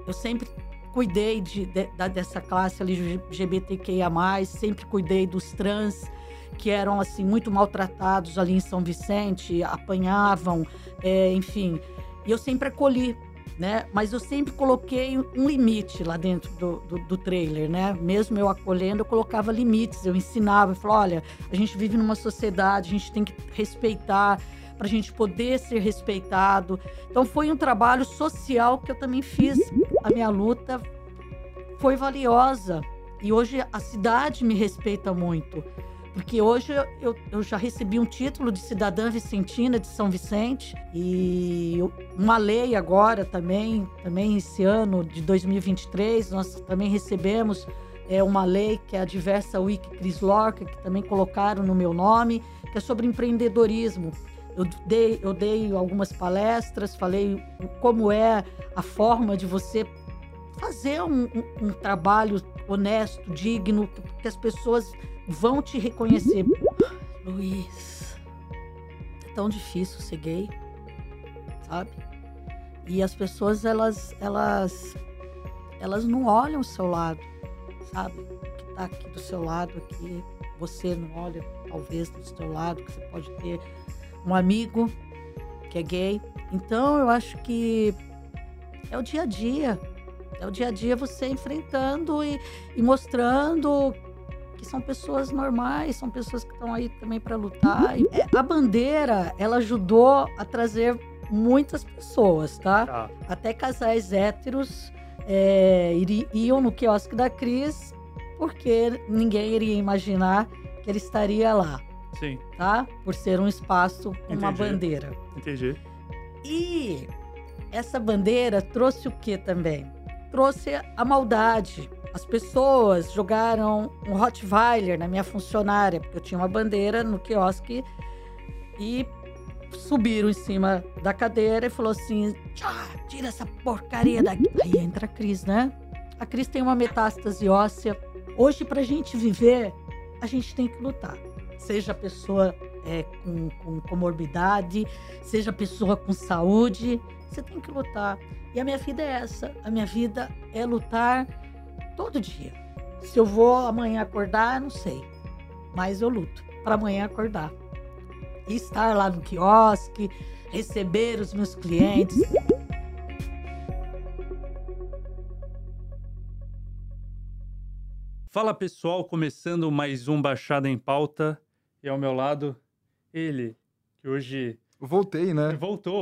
eu sempre cuidei dessa classe LGBTQIA+, sempre cuidei dos trans, que eram, assim, muito maltratados ali em São Vicente, apanhavam, enfim. E eu sempre acolhi, né? Mas eu sempre coloquei um limite lá dentro do trailer, né? Mesmo eu acolhendo, eu colocava limites, eu ensinava, eu falava, olha, a gente vive numa sociedade, a gente tem que respeitar, para a gente poder ser respeitado. Então foi um trabalho social que eu também fiz. A minha luta foi valiosa e hoje a cidade me respeita muito, porque hoje eu já recebi um título de cidadã vicentina de São Vicente e uma lei agora também esse ano de 2023, nós também recebemos uma lei que é a Diversa Week Cris Lorca, que também colocaram no meu nome, que é sobre empreendedorismo. Eu dei algumas palestras, falei como é a forma de você fazer um trabalho honesto, digno, que as pessoas vão te reconhecer. Luiz, é tão difícil ser gay, sabe? E as pessoas, elas não olham o seu lado, sabe? O que tá aqui do seu lado, aqui, você não olha, talvez, do seu lado, que você pode ter um amigo que é gay. Então, eu acho que é o dia a dia. É o dia a dia você enfrentando e mostrando que são pessoas normais, são pessoas que estão aí também para lutar. E a bandeira, ela ajudou a trazer muitas pessoas, tá? Até casais héteros iam no quiosque da Cris, porque ninguém iria imaginar que ele estaria lá. Sim. Tá? Por ser um espaço com uma bandeira. Entendi. E essa bandeira trouxe o que também? Trouxe a maldade. As pessoas jogaram um Rottweiler na minha funcionária, porque eu tinha uma bandeira no quiosque, e subiram em cima da cadeira e falou assim, tira essa porcaria daqui. Aí entra a Cris, né? A Cris tem uma metástase óssea. Hoje, pra gente viver, a gente tem que lutar. Seja a pessoa com comorbidade, seja a pessoa com saúde, você tem que lutar. E a minha vida é essa. A minha vida é lutar todo dia. Se eu vou amanhã acordar, não sei. Mas eu luto para amanhã acordar. E estar lá no quiosque, receber os meus clientes. Fala pessoal, começando mais um Baixada em Pauta. E ao meu lado, ele, que hoje... Voltei, né? Voltou.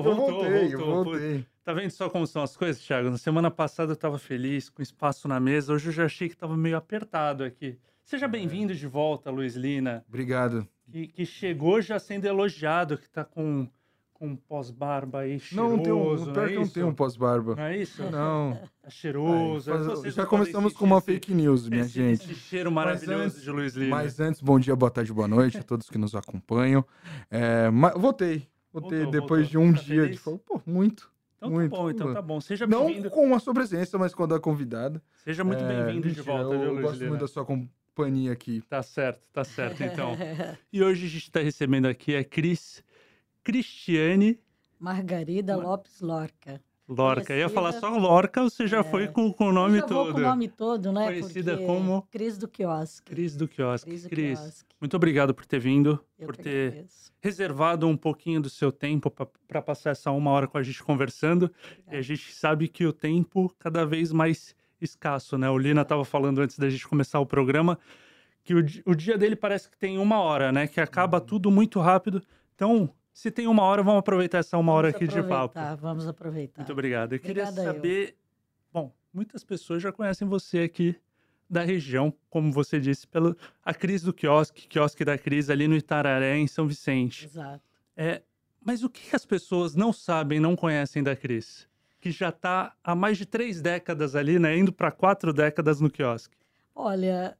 Tá vendo só como são as coisas, Thiago? Na semana passada eu tava feliz, com espaço na mesa. Hoje eu já achei que tava meio apertado aqui. Seja bem-vindo de volta, Luiz Lina. Obrigado. Que chegou já sendo elogiado, que tá com pós-barba aí, cheiroso. Pior que não tem um pós-barba. Não é isso? Não. Tá cheiroso. Já começamos com uma fake news, minha gente. Esse cheiro maravilhoso de Luiz Lina. Mas antes, bom dia, boa tarde, boa noite a todos que nos acompanham. Voltei depois de um dia de falar, muito. Então tá bom. Seja bem-vindo. Não com a sua presença, mas quando a convidada. Seja muito bem-vindo de volta, viu, Luiz Lina? Eu gosto muito da sua companhia aqui. Tá certo, então. E hoje a gente tá recebendo aqui a Cristiane Margarida Lopes Lorca. Lorca. Conhecida... Ia falar só Lorca ou você já foi com o nome todo? Eu já vou com o nome todo, né? Conhecida como... Cris do Quiosque. Cris, muito obrigado por ter vindo, por ter reservado um pouquinho do seu tempo para passar essa 1 hora com a gente conversando. Obrigada. E a gente sabe que o tempo cada vez mais escasso, né? O Lina estava falando antes da gente começar o programa que o dia dele parece que tem 1 hora, né? Que acaba tudo muito rápido. Então... Se tem 1 hora, vamos aproveitar essa 1 hora aqui de papo. Vamos aproveitar. Muito obrigado. Eu queria saber... Bom, muitas pessoas já conhecem você aqui da região, como você disse, a Cris do quiosque da Cris ali no Itararé, em São Vicente. Exato. Mas o que as pessoas não sabem, não conhecem da Cris? Que já está há mais de 3 décadas ali, né? Indo para 4 décadas no quiosque. Olha,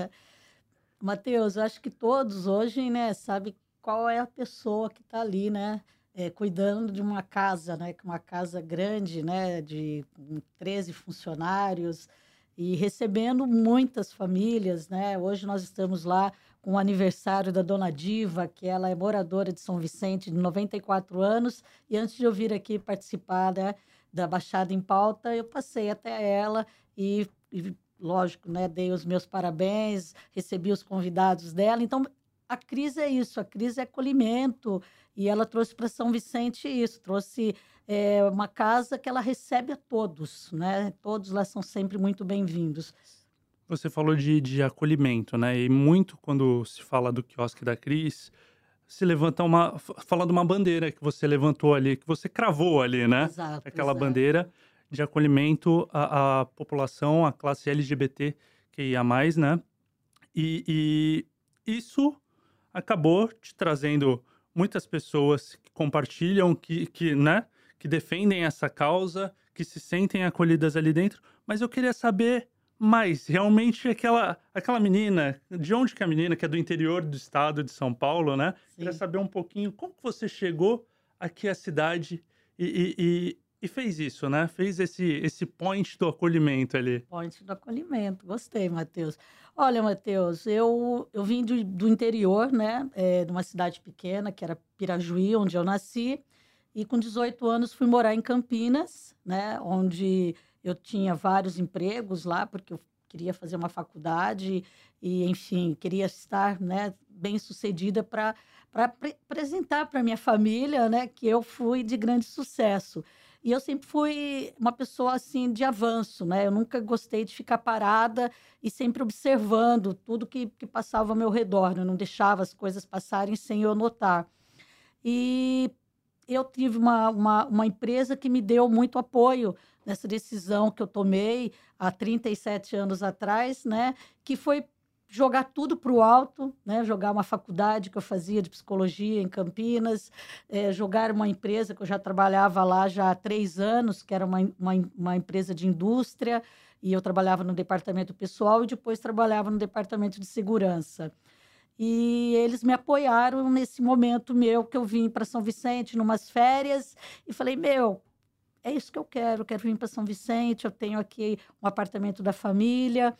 Matheus, eu acho que todos hoje, né, sabem qual é a pessoa que está ali, né, cuidando de uma casa, né, uma casa grande, né, de 13 funcionários e recebendo muitas famílias, né. Hoje nós estamos lá com o aniversário da Dona Diva, que ela é moradora de São Vicente, de 94 anos, e antes de eu vir aqui participar, né, da Baixada em Pauta, eu passei até ela e lógico, né, dei os meus parabéns, recebi os convidados dela. Então, a Cris é isso, a Cris é acolhimento, e ela trouxe para São Vicente isso, trouxe uma casa que ela recebe a todos, né? Todos lá são sempre muito bem-vindos. Você falou de acolhimento, né? E muito quando se fala do quiosque da Cris, se levanta fala de uma bandeira que você levantou ali, que você cravou ali, né? Exato, Aquela exato. bandeira de acolhimento à população, à classe LGBTQIA+, né? E isso acabou te trazendo muitas pessoas que compartilham, né, que defendem essa causa, que se sentem acolhidas ali dentro. Mas eu queria saber mais, realmente, aquela menina, de onde que é a menina, que é do interior do estado de São Paulo, né? Sim. Queria saber um pouquinho como que você chegou aqui à cidade e fez isso, né? Fez esse point do acolhimento ali. Point do acolhimento. Gostei, Matheus. Olha, Matheus, eu vim do interior, né? De uma cidade pequena, que era Pirajuí, onde eu nasci. E com 18 anos fui morar em Campinas, né? Onde eu tinha vários empregos lá, porque eu queria fazer uma faculdade e, enfim, queria estar, né, bem-sucedida para apresentar para minha família, né, que eu fui de grande sucesso. E eu sempre fui uma pessoa, assim, de avanço, né? Eu nunca gostei de ficar parada e sempre observando tudo que passava ao meu redor. Eu não deixava as coisas passarem sem eu notar. E eu tive uma empresa que me deu muito apoio nessa decisão que eu tomei há 37 anos atrás, né? Que foi jogar tudo para o alto, né? Jogar uma faculdade que eu fazia de psicologia em Campinas, jogar uma empresa que eu já trabalhava lá já há 3 anos, que era uma empresa de indústria, e eu trabalhava no departamento pessoal e depois trabalhava no departamento de segurança. E eles me apoiaram nesse momento meu que eu vim para São Vicente, numas férias, e falei, é isso que eu quero vir para São Vicente, eu tenho aqui um apartamento da família,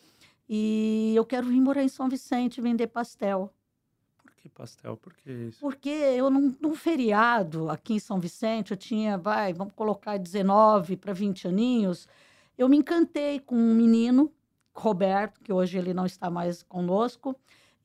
e eu quero vir morar em São Vicente e vender pastel. Por que pastel? Por que isso? Porque eu, num feriado aqui em São Vicente, eu tinha, vamos colocar 19 para 20 aninhos, eu me encantei com um menino, Roberto, que hoje ele não está mais conosco,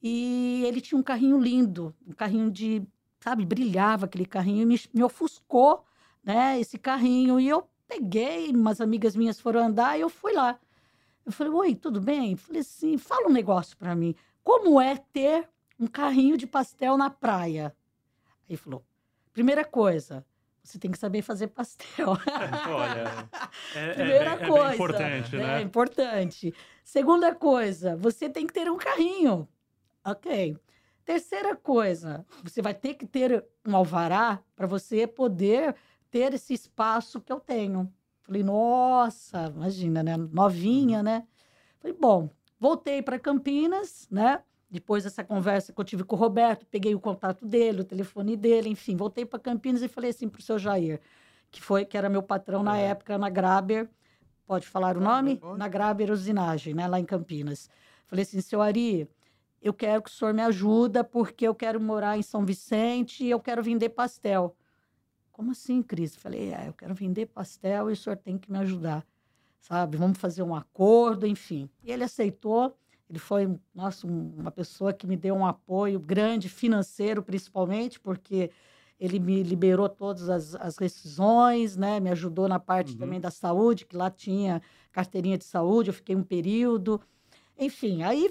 e ele tinha um carrinho lindo, um carrinho sabe, brilhava aquele carrinho, e me ofuscou, né, esse carrinho, e eu peguei, umas amigas minhas foram andar, e eu fui lá. Eu falei, oi, tudo bem? Eu falei assim, fala um negócio para mim. Como é ter um carrinho de pastel na praia? Aí ele falou, primeira coisa, você tem que saber fazer pastel. Olha, Primeira coisa, bem importante, né? É importante. Segunda coisa, você tem que ter um carrinho. Ok. Terceira coisa, você vai ter que ter um alvará para você poder ter esse espaço que eu tenho. Falei, nossa, imagina, né? Novinha, né? Falei, bom, voltei para Campinas, né? Depois dessa conversa que eu tive com o Roberto, peguei o contato dele, o telefone dele, enfim, voltei para Campinas e falei assim para o seu Jair, que era meu patrão na época, na Graber, pode falar o nome? Pode. Na Graber Usinagem, né? Lá em Campinas. Falei assim, seu Ari, eu quero que o senhor me ajuda porque eu quero morar em São Vicente e eu quero vender pastel. Como assim, Cris? Falei, eu quero vender pastel e o senhor tem que me ajudar, sabe? Vamos fazer um acordo, enfim. E ele aceitou, ele foi, nossa, uma pessoa que me deu um apoio grande, financeiro principalmente, porque ele me liberou todas as rescisões, né? Me ajudou na parte também da saúde, que lá tinha carteirinha de saúde, eu fiquei um período. Enfim, aí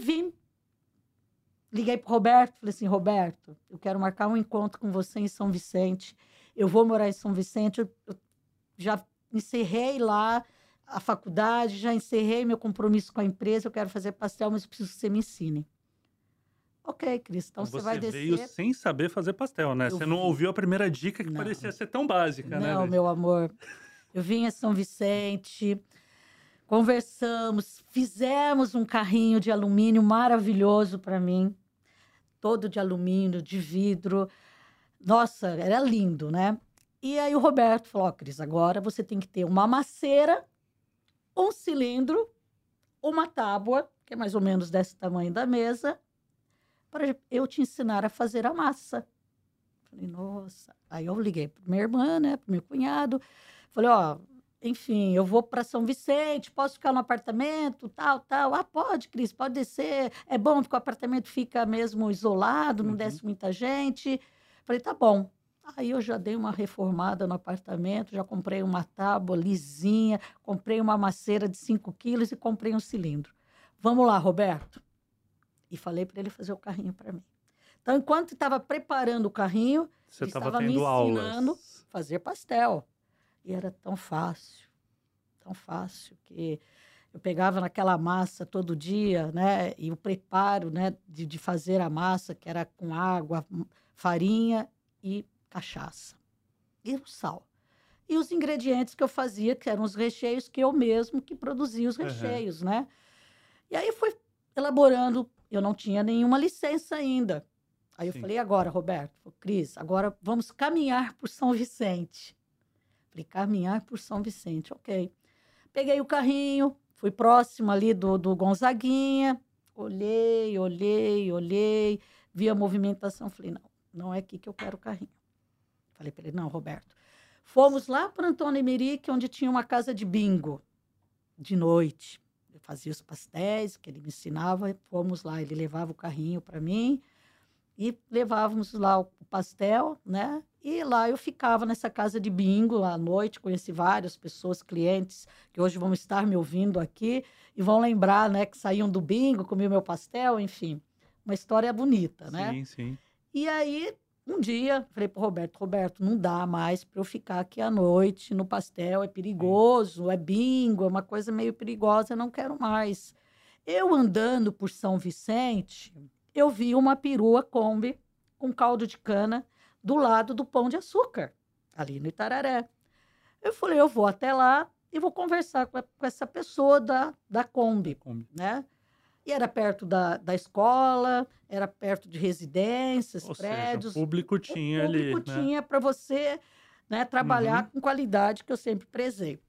liguei para o Roberto, falei assim, Roberto, eu quero marcar um encontro com você em São Vicente. Eu vou morar em São Vicente, eu já encerrei lá a faculdade, já encerrei meu compromisso com a empresa, eu quero fazer pastel, mas eu preciso que você me ensine. Ok, Cris, então você vai descer. Você veio sem saber fazer pastel, né? Você não ouviu a primeira dica que parecia ser tão básica, né? Não, meu amor. Eu vim a São Vicente, conversamos, fizemos um carrinho de alumínio maravilhoso para mim, todo de alumínio, de vidro. Nossa, era lindo, né? E aí o Roberto falou, Cris, agora você tem que ter uma maceira, um cilindro, uma tábua, que é mais ou menos desse tamanho da mesa, para eu te ensinar a fazer a massa. Falei, nossa. Aí eu liguei para minha irmã, né, para meu cunhado. Falei, enfim, eu vou para São Vicente, posso ficar no apartamento, tal, tal. Ah, pode, Cris, pode descer. É bom porque o apartamento fica mesmo isolado, não desce muita gente. Falei, tá bom. Aí eu já dei uma reformada no apartamento, já comprei uma tábua lisinha, comprei uma maceira de 5 quilos e comprei um cilindro. Vamos lá, Roberto. E falei para ele fazer o carrinho para mim. Então, enquanto estava preparando o carrinho, ele estava me ensinando a fazer pastel. E era tão fácil, que eu pegava naquela massa todo dia, né? E o preparo, né, de fazer a massa, que era com água, farinha e cachaça. E o sal. E os ingredientes que eu fazia, que eram os recheios, que eu mesmo que produzia os recheios, né? E aí fui elaborando, eu não tinha nenhuma licença ainda. Aí eu falei, agora, Roberto, Cris, agora vamos caminhar por São Vicente. Falei, caminhar por São Vicente, ok. Peguei o carrinho, fui próximo ali do Gonzaguinha, olhei, vi a movimentação, falei, não é aqui que eu quero o carrinho. Falei para ele, não, Roberto. Fomos lá para Antônio Emerick, onde tinha uma casa de bingo, de noite. Eu fazia os pastéis, que ele me ensinava, fomos lá, ele levava o carrinho para mim, e levávamos lá o pastel, né? E lá eu ficava nessa casa de bingo à noite, conheci várias pessoas, clientes, que hoje vão estar me ouvindo aqui e vão lembrar, né, que saíam do bingo, comiam meu pastel, enfim. Uma história bonita, né? Sim, sim. E aí, um dia, falei para o Roberto, não dá mais para eu ficar aqui à noite no pastel, é perigoso, é bingo, é uma coisa meio perigosa, eu não quero mais. Eu andando por São Vicente, eu vi uma perua Kombi com caldo de cana do lado do Pão de Açúcar, ali no Itararé. Eu falei, eu vou até lá e vou conversar com essa pessoa da Kombi, né? E era perto da escola, era perto de residências, prédios. Seja, o público tinha ali, O público tinha para você, né, trabalhar com qualidade, que eu sempre prezei.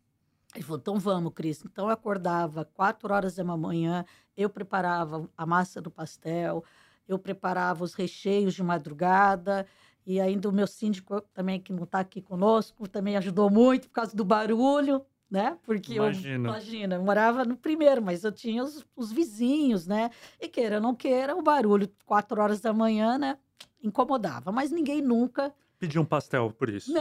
Ele falou, então vamos, Cris. Então eu acordava 4 horas da manhã, eu preparava a massa do pastel, eu preparava os recheios de madrugada, e ainda o meu síndico também, que não está aqui conosco, também ajudou muito por causa do barulho, né? Porque imagina, eu morava no primeiro, mas eu tinha os vizinhos, né? E queira ou não queira, o barulho 4 horas da manhã, né? Incomodava, mas ninguém nunca... Pediu um pastel por isso.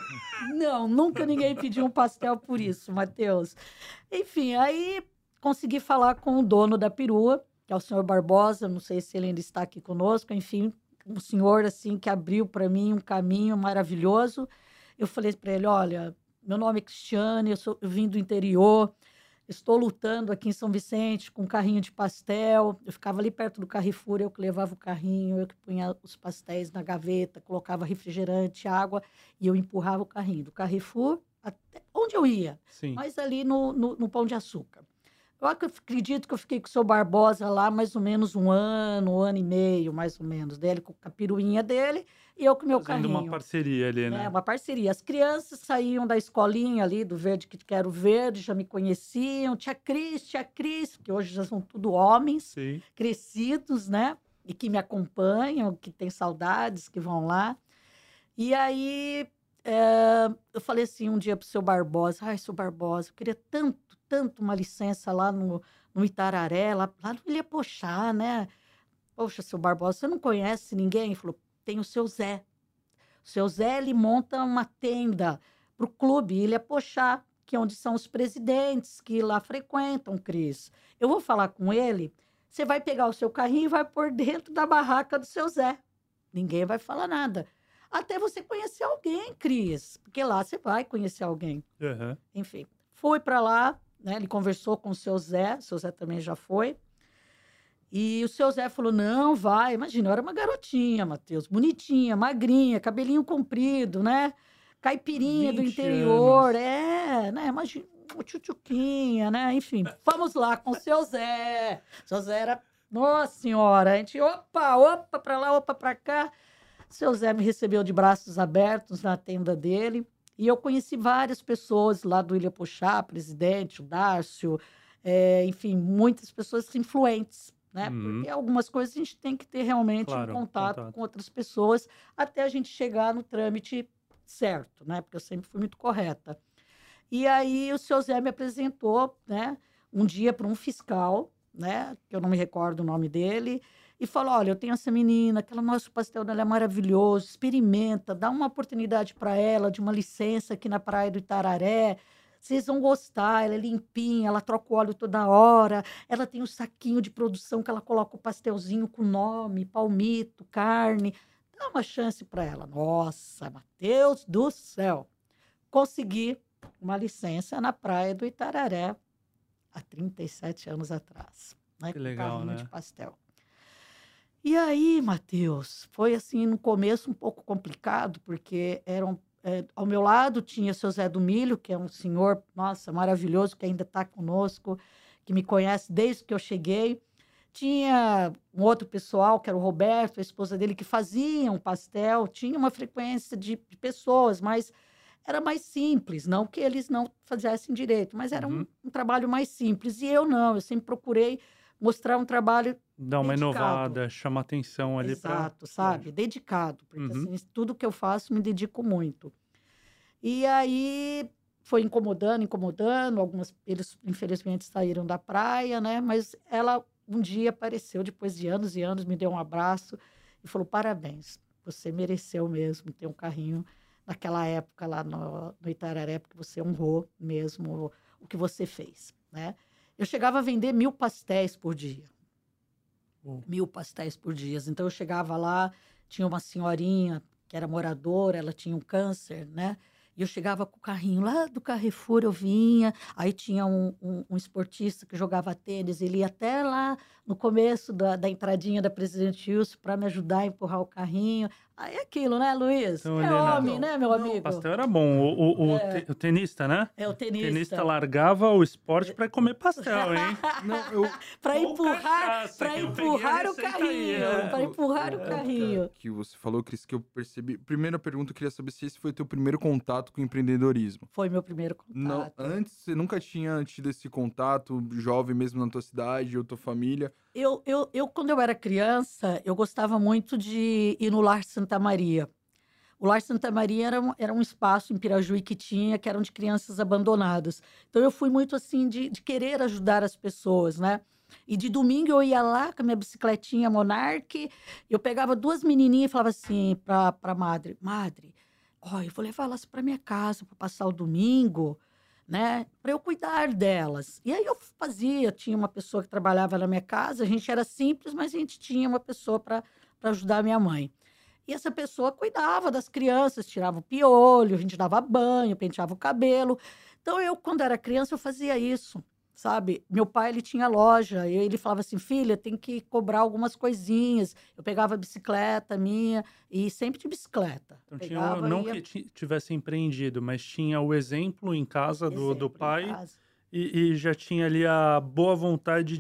Não, nunca ninguém pediu um pastel por isso, Matheus. Enfim, aí consegui falar com o dono da perua, que é o senhor Barbosa, não sei se ele ainda está aqui conosco, enfim, um senhor assim que abriu para mim um caminho maravilhoso. Eu falei para ele, olha, meu nome é Cristiane, eu vim do interior, estou lutando aqui em São Vicente com um carrinho de pastel. Eu ficava ali perto do Carrefour, eu que levava o carrinho, eu que punha os pastéis na gaveta, colocava refrigerante, água, e eu empurrava o carrinho do Carrefour até onde eu ia, mas ali no Pão de Açúcar. Eu acredito que eu fiquei com o seu Barbosa lá mais ou menos um ano e meio, mais ou menos, dele com a peruinha dele e eu com o meu carrinho. Fazendo uma parceria ali, né? Uma parceria. As crianças saíam da escolinha ali, do Verde que Quero Verde, já me conheciam. Tia Cris, que hoje já são tudo homens, crescidos, né? E que me acompanham, que têm saudades, que vão lá. E aí, eu falei assim um dia para o seu Barbosa, ai, seu Barbosa, eu queria tanto uma licença lá no Itararé, lá no Ilha-Pochá, né? Poxa, seu Barbosa, você não conhece ninguém? Ele falou, tem o seu Zé. O seu Zé, ele monta uma tenda para o clube Ilha-Pochá, que é onde são os presidentes que lá frequentam, Cris. Eu vou falar com ele, você vai pegar o seu carrinho e vai pôr dentro da barraca do seu Zé. Ninguém vai falar nada. Até você conhecer alguém, Cris, porque lá você vai conhecer alguém. Enfim, fui para lá, né? Ele conversou com o seu Zé também já foi. E o seu Zé falou, não, vai. Imagina, eu era uma garotinha, Matheus, bonitinha, magrinha, cabelinho comprido, né? Caipirinha do interior, né? Imagina, tchutchuquinha, né? Enfim, vamos lá com o seu Zé. O seu Zé era, nossa senhora, a gente, opa, para lá, opa, para cá. O seu Zé me recebeu de braços abertos na tenda dele. E eu conheci várias pessoas lá do Ilha-Pochá, presidente, o Dárcio, enfim, muitas pessoas influentes, né? Porque algumas coisas a gente tem que ter realmente um contato com outras pessoas até a gente chegar no trâmite certo, né? Porque eu sempre fui muito correta. E aí o seu Zé me apresentou, né, um dia para um fiscal, né, que eu não me recordo o nome dele, e falou, olha, eu tenho essa menina, aquele nosso pastel dela é maravilhoso, experimenta, dá uma oportunidade para ela de uma licença aqui na Praia do Itararé, vocês vão gostar, ela é limpinha, ela troca o óleo toda hora, ela tem um saquinho de produção que ela coloca o pastelzinho com nome, palmito, carne, dá uma chance para ela. Nossa, Matheus do céu! Consegui uma licença na Praia do Itararé há 37 anos atrás, né? Que legal, com né? de pastel. E aí, Matheus, foi assim, no começo um pouco complicado, porque ao meu lado tinha o seu Zé do Milho, que é um senhor, nossa, maravilhoso, que ainda está conosco, que me conhece desde que eu cheguei. Tinha um outro pessoal, que era o Roberto, a esposa dele, que faziam pastel. Tinha uma frequência de pessoas, mas era mais simples. Não que eles não fizessem direito, mas era um trabalho mais simples. E eu não, eu sempre procurei mostrar um trabalho Dá uma dedicado. inovada, chama atenção ali para... Exato, sabe? Dedicado, porque assim, tudo que eu faço me dedico muito. E aí foi incomodando, eles infelizmente saíram da praia, né? Mas ela um dia apareceu, depois de anos e anos, me deu um abraço e falou, parabéns, você mereceu mesmo ter um carrinho naquela época lá no Itararé, porque você honrou mesmo o que você fez, né? Eu chegava a vender 1000 pastéis por dia. 1000 pastéis por dia. Então, eu chegava lá, tinha uma senhorinha que era moradora, ela tinha um câncer, né? E eu chegava com o carrinho lá do Carrefour, eu vinha, aí tinha um esportista que jogava tênis, ele ia até lá no começo da entradinha da Presidente Wilson para me ajudar a empurrar o carrinho. Aí é aquilo, né, Luiz? Então, é Helena, homem, né, meu amigo? O pastel era bom. O tenista, né? É, o tenista. O tenista largava o esporte para comer pastel, hein? Para empurrar o carrinho. Para empurrar o carrinho. Que você falou, Cris, que eu percebi. Primeira pergunta, eu queria saber se esse foi o teu primeiro contato com empreendedorismo. Foi meu primeiro contato. Não, antes, você nunca tinha tido esse contato, jovem mesmo na tua cidade ou tua família? Quando eu era criança, eu gostava muito de ir no Lar Santa Maria. O Lar Santa Maria era um espaço em Pirajuí que eram de crianças abandonadas. Então, eu fui muito assim de querer ajudar as pessoas, né? E de domingo eu ia lá com a minha bicicletinha Monark, eu pegava 2 menininhas e falava assim para madre, eu vou levar elas para minha casa para passar o domingo, né? Para eu cuidar delas. E aí eu tinha uma pessoa que trabalhava na minha casa, a gente era simples, mas a gente tinha uma pessoa para ajudar a minha mãe. E essa pessoa cuidava das crianças, tirava o piolho, a gente dava banho, penteava o cabelo. Então, quando era criança, eu fazia isso, sabe? Meu pai, ele tinha loja, e ele falava assim, filha, tem que cobrar algumas coisinhas. Eu pegava a bicicleta minha, e sempre de bicicleta. Então, não que tivesse empreendido, mas tinha o exemplo em casa do pai, e já tinha ali a boa vontade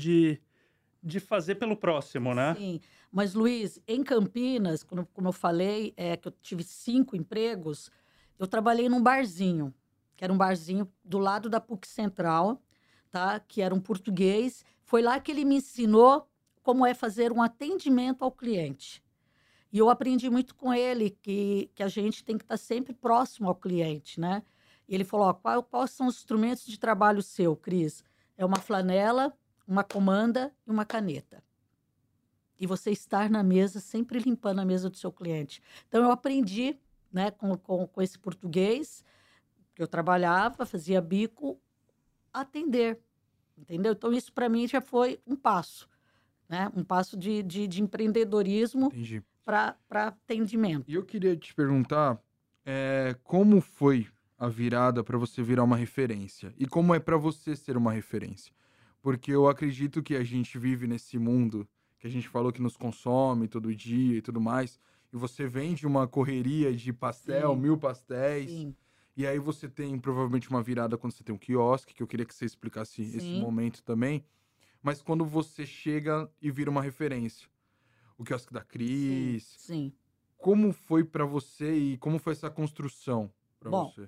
de fazer pelo próximo, né? Sim, mas Luiz, em Campinas, como eu falei, que eu tive 5 empregos, eu trabalhei num barzinho, que era um barzinho do lado da PUC Central, tá? Que era um português. Foi lá que ele me ensinou como é fazer um atendimento ao cliente. E eu aprendi muito com ele que a gente tem que estar sempre próximo ao cliente, né? E ele falou, quais são os instrumentos de trabalho seu, Cris? É uma flanela, uma comanda e uma caneta. E você estar na mesa, sempre limpando a mesa do seu cliente. Então, eu aprendi, né, com esse português, que eu trabalhava, fazia bico, atender, entendeu? Então, isso para mim já foi um passo, né? Um passo de empreendedorismo para atendimento. E eu queria te perguntar, como foi a virada para você virar uma referência? E como é para você ser uma referência? Porque eu acredito que a gente vive nesse mundo que a gente falou que nos consome todo dia e tudo mais, e você vende uma correria de pastel, 1000 pastéis, Sim. E aí você tem provavelmente uma virada quando você tem um quiosque, que eu queria que você explicasse esse momento também, mas quando você chega e vira uma referência, o quiosque da Cris, Sim. Como foi para você e como foi essa construção para você?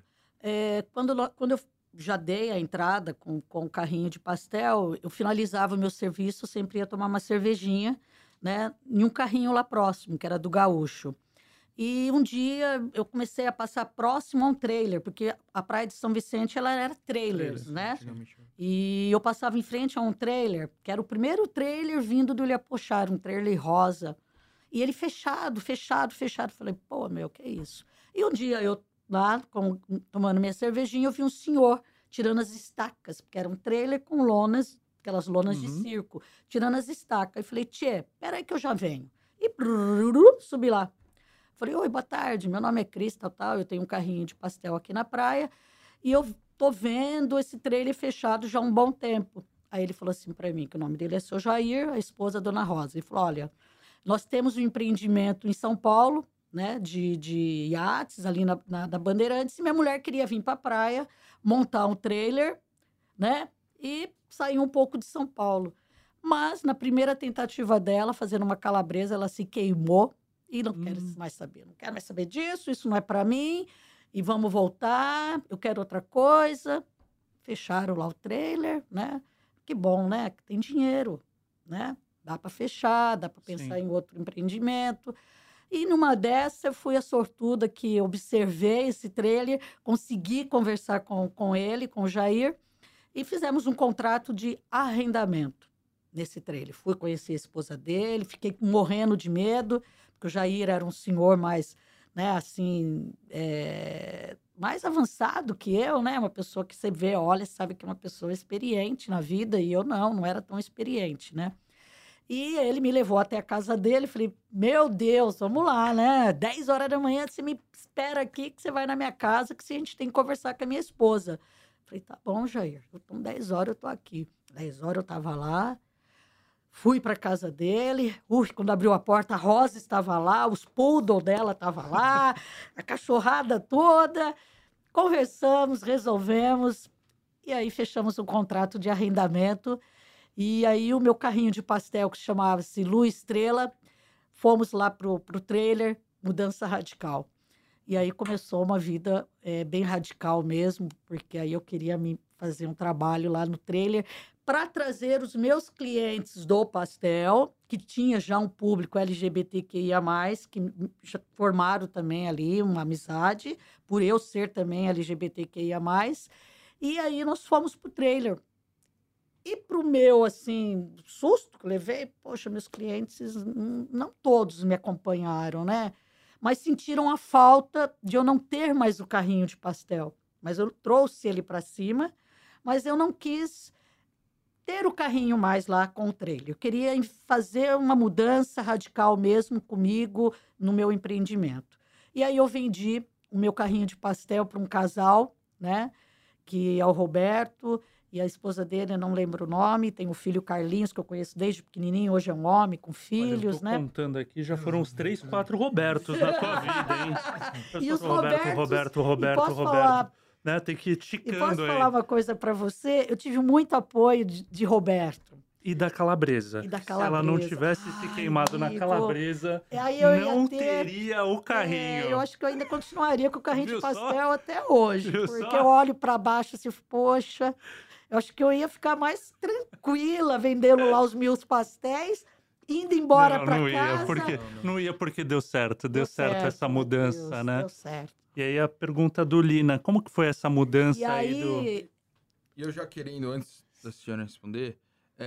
Quando eu já dei a entrada com o carrinho de pastel, eu finalizava o meu serviço, eu sempre ia tomar uma cervejinha, né, em um carrinho lá próximo, que era do Gaúcho. E um dia eu comecei a passar próximo a um trailer, porque a praia de São Vicente ela era trailers, né? E eu passava em frente a um trailer, que era o primeiro trailer vindo do Ilhapochar, um trailer rosa. E ele fechado. Falei, pô, meu, que é isso? E um dia eu lá, tomando minha cervejinha, eu vi um senhor tirando as estacas, porque era um trailer com lonas, aquelas lonas de circo, tirando as estacas. Eu falei, tchê, peraí que eu já venho. E subi lá. Falei, oi, boa tarde, meu nome é Cris, tal, eu tenho um carrinho de pastel aqui na praia e eu tô vendo esse trailer fechado já há um bom tempo. Aí ele falou assim para mim, que o nome dele é seu Jair, a esposa Dona Rosa. Ele falou, olha, nós temos um empreendimento em São Paulo, né, de iates ali na Bandeirantes, e minha mulher queria vir para a praia, montar um trailer, né, e sair um pouco de São Paulo. Mas na primeira tentativa dela, fazendo uma calabresa, ela se queimou, e não quero mais saber, não quero mais saber disso, isso não é para mim, e vamos voltar, eu quero outra coisa. Fecharam lá o trailer, né? Que bom, né? Que tem dinheiro, né? Dá para fechar, dá para pensar em outro empreendimento. E numa dessa, eu fui a sortuda que observei esse trailer, consegui conversar com ele, com o Jair, e fizemos um contrato de arrendamento nesse trailer. Fui conhecer a esposa dele, fiquei morrendo de medo, porque o Jair era um senhor mais, né, assim, mais avançado que eu, né? Uma pessoa que você vê, olha, sabe que é uma pessoa experiente na vida, e eu não era tão experiente, né? E ele me levou até a casa dele, falei, meu Deus, vamos lá, né? 10 horas da manhã, você me espera aqui que você vai na minha casa, que a gente tem que conversar com a minha esposa. Falei, tá bom, Jair, então 10 horas eu tô aqui. 10 horas eu tava lá, fui para casa dele, quando abriu a porta, a Rosa estava lá, os poodle dela estavam lá, a cachorrada toda. Conversamos, resolvemos, e aí fechamos um contrato de arrendamento. E aí o meu carrinho de pastel, que chamava-se Lua Estrela, fomos lá pro trailer, Mudança Radical. E aí começou uma vida bem radical mesmo, porque aí eu queria fazer um trabalho lá no trailer para trazer os meus clientes do pastel, que tinha já um público LGBTQIA+, que já formaram também ali uma amizade, por eu ser também LGBTQIA+. E aí nós fomos pro trailer. E pro meu, assim, susto que levei, poxa, meus clientes, não todos me acompanharam, né? Mas sentiram a falta de eu não ter mais o carrinho de pastel. Mas eu trouxe ele para cima, mas eu não quis ter o carrinho mais lá com o trailer. Eu queria fazer uma mudança radical mesmo comigo no meu empreendimento. E aí eu vendi o meu carrinho de pastel para um casal, né? Que é o Roberto e a esposa dele, eu não lembro o nome, tem o filho Carlinhos, que eu conheço desde pequenininho, hoje é um homem com filhos, né? Contando aqui, já foram uns 3, 4 Robertos na tua vida, hein? E os Roberto. Falar, né? Tem que ir ticando aí. E posso falar uma coisa para você? Eu tive muito apoio de Roberto. E da calabresa. Se ela não tivesse se queimado na calabresa, não teria o carrinho. Eu acho que eu ainda continuaria com o carrinho de pastel até hoje. Porque eu olho para baixo assim, poxa, eu acho que eu ia ficar mais tranquila vendendo lá os meus pastéis, indo embora para casa. Não ia porque deu certo. Deu certo essa mudança, né? Deu certo. E aí a pergunta do Lina, como que foi essa mudança aí do... E eu já querendo, antes da senhora responder...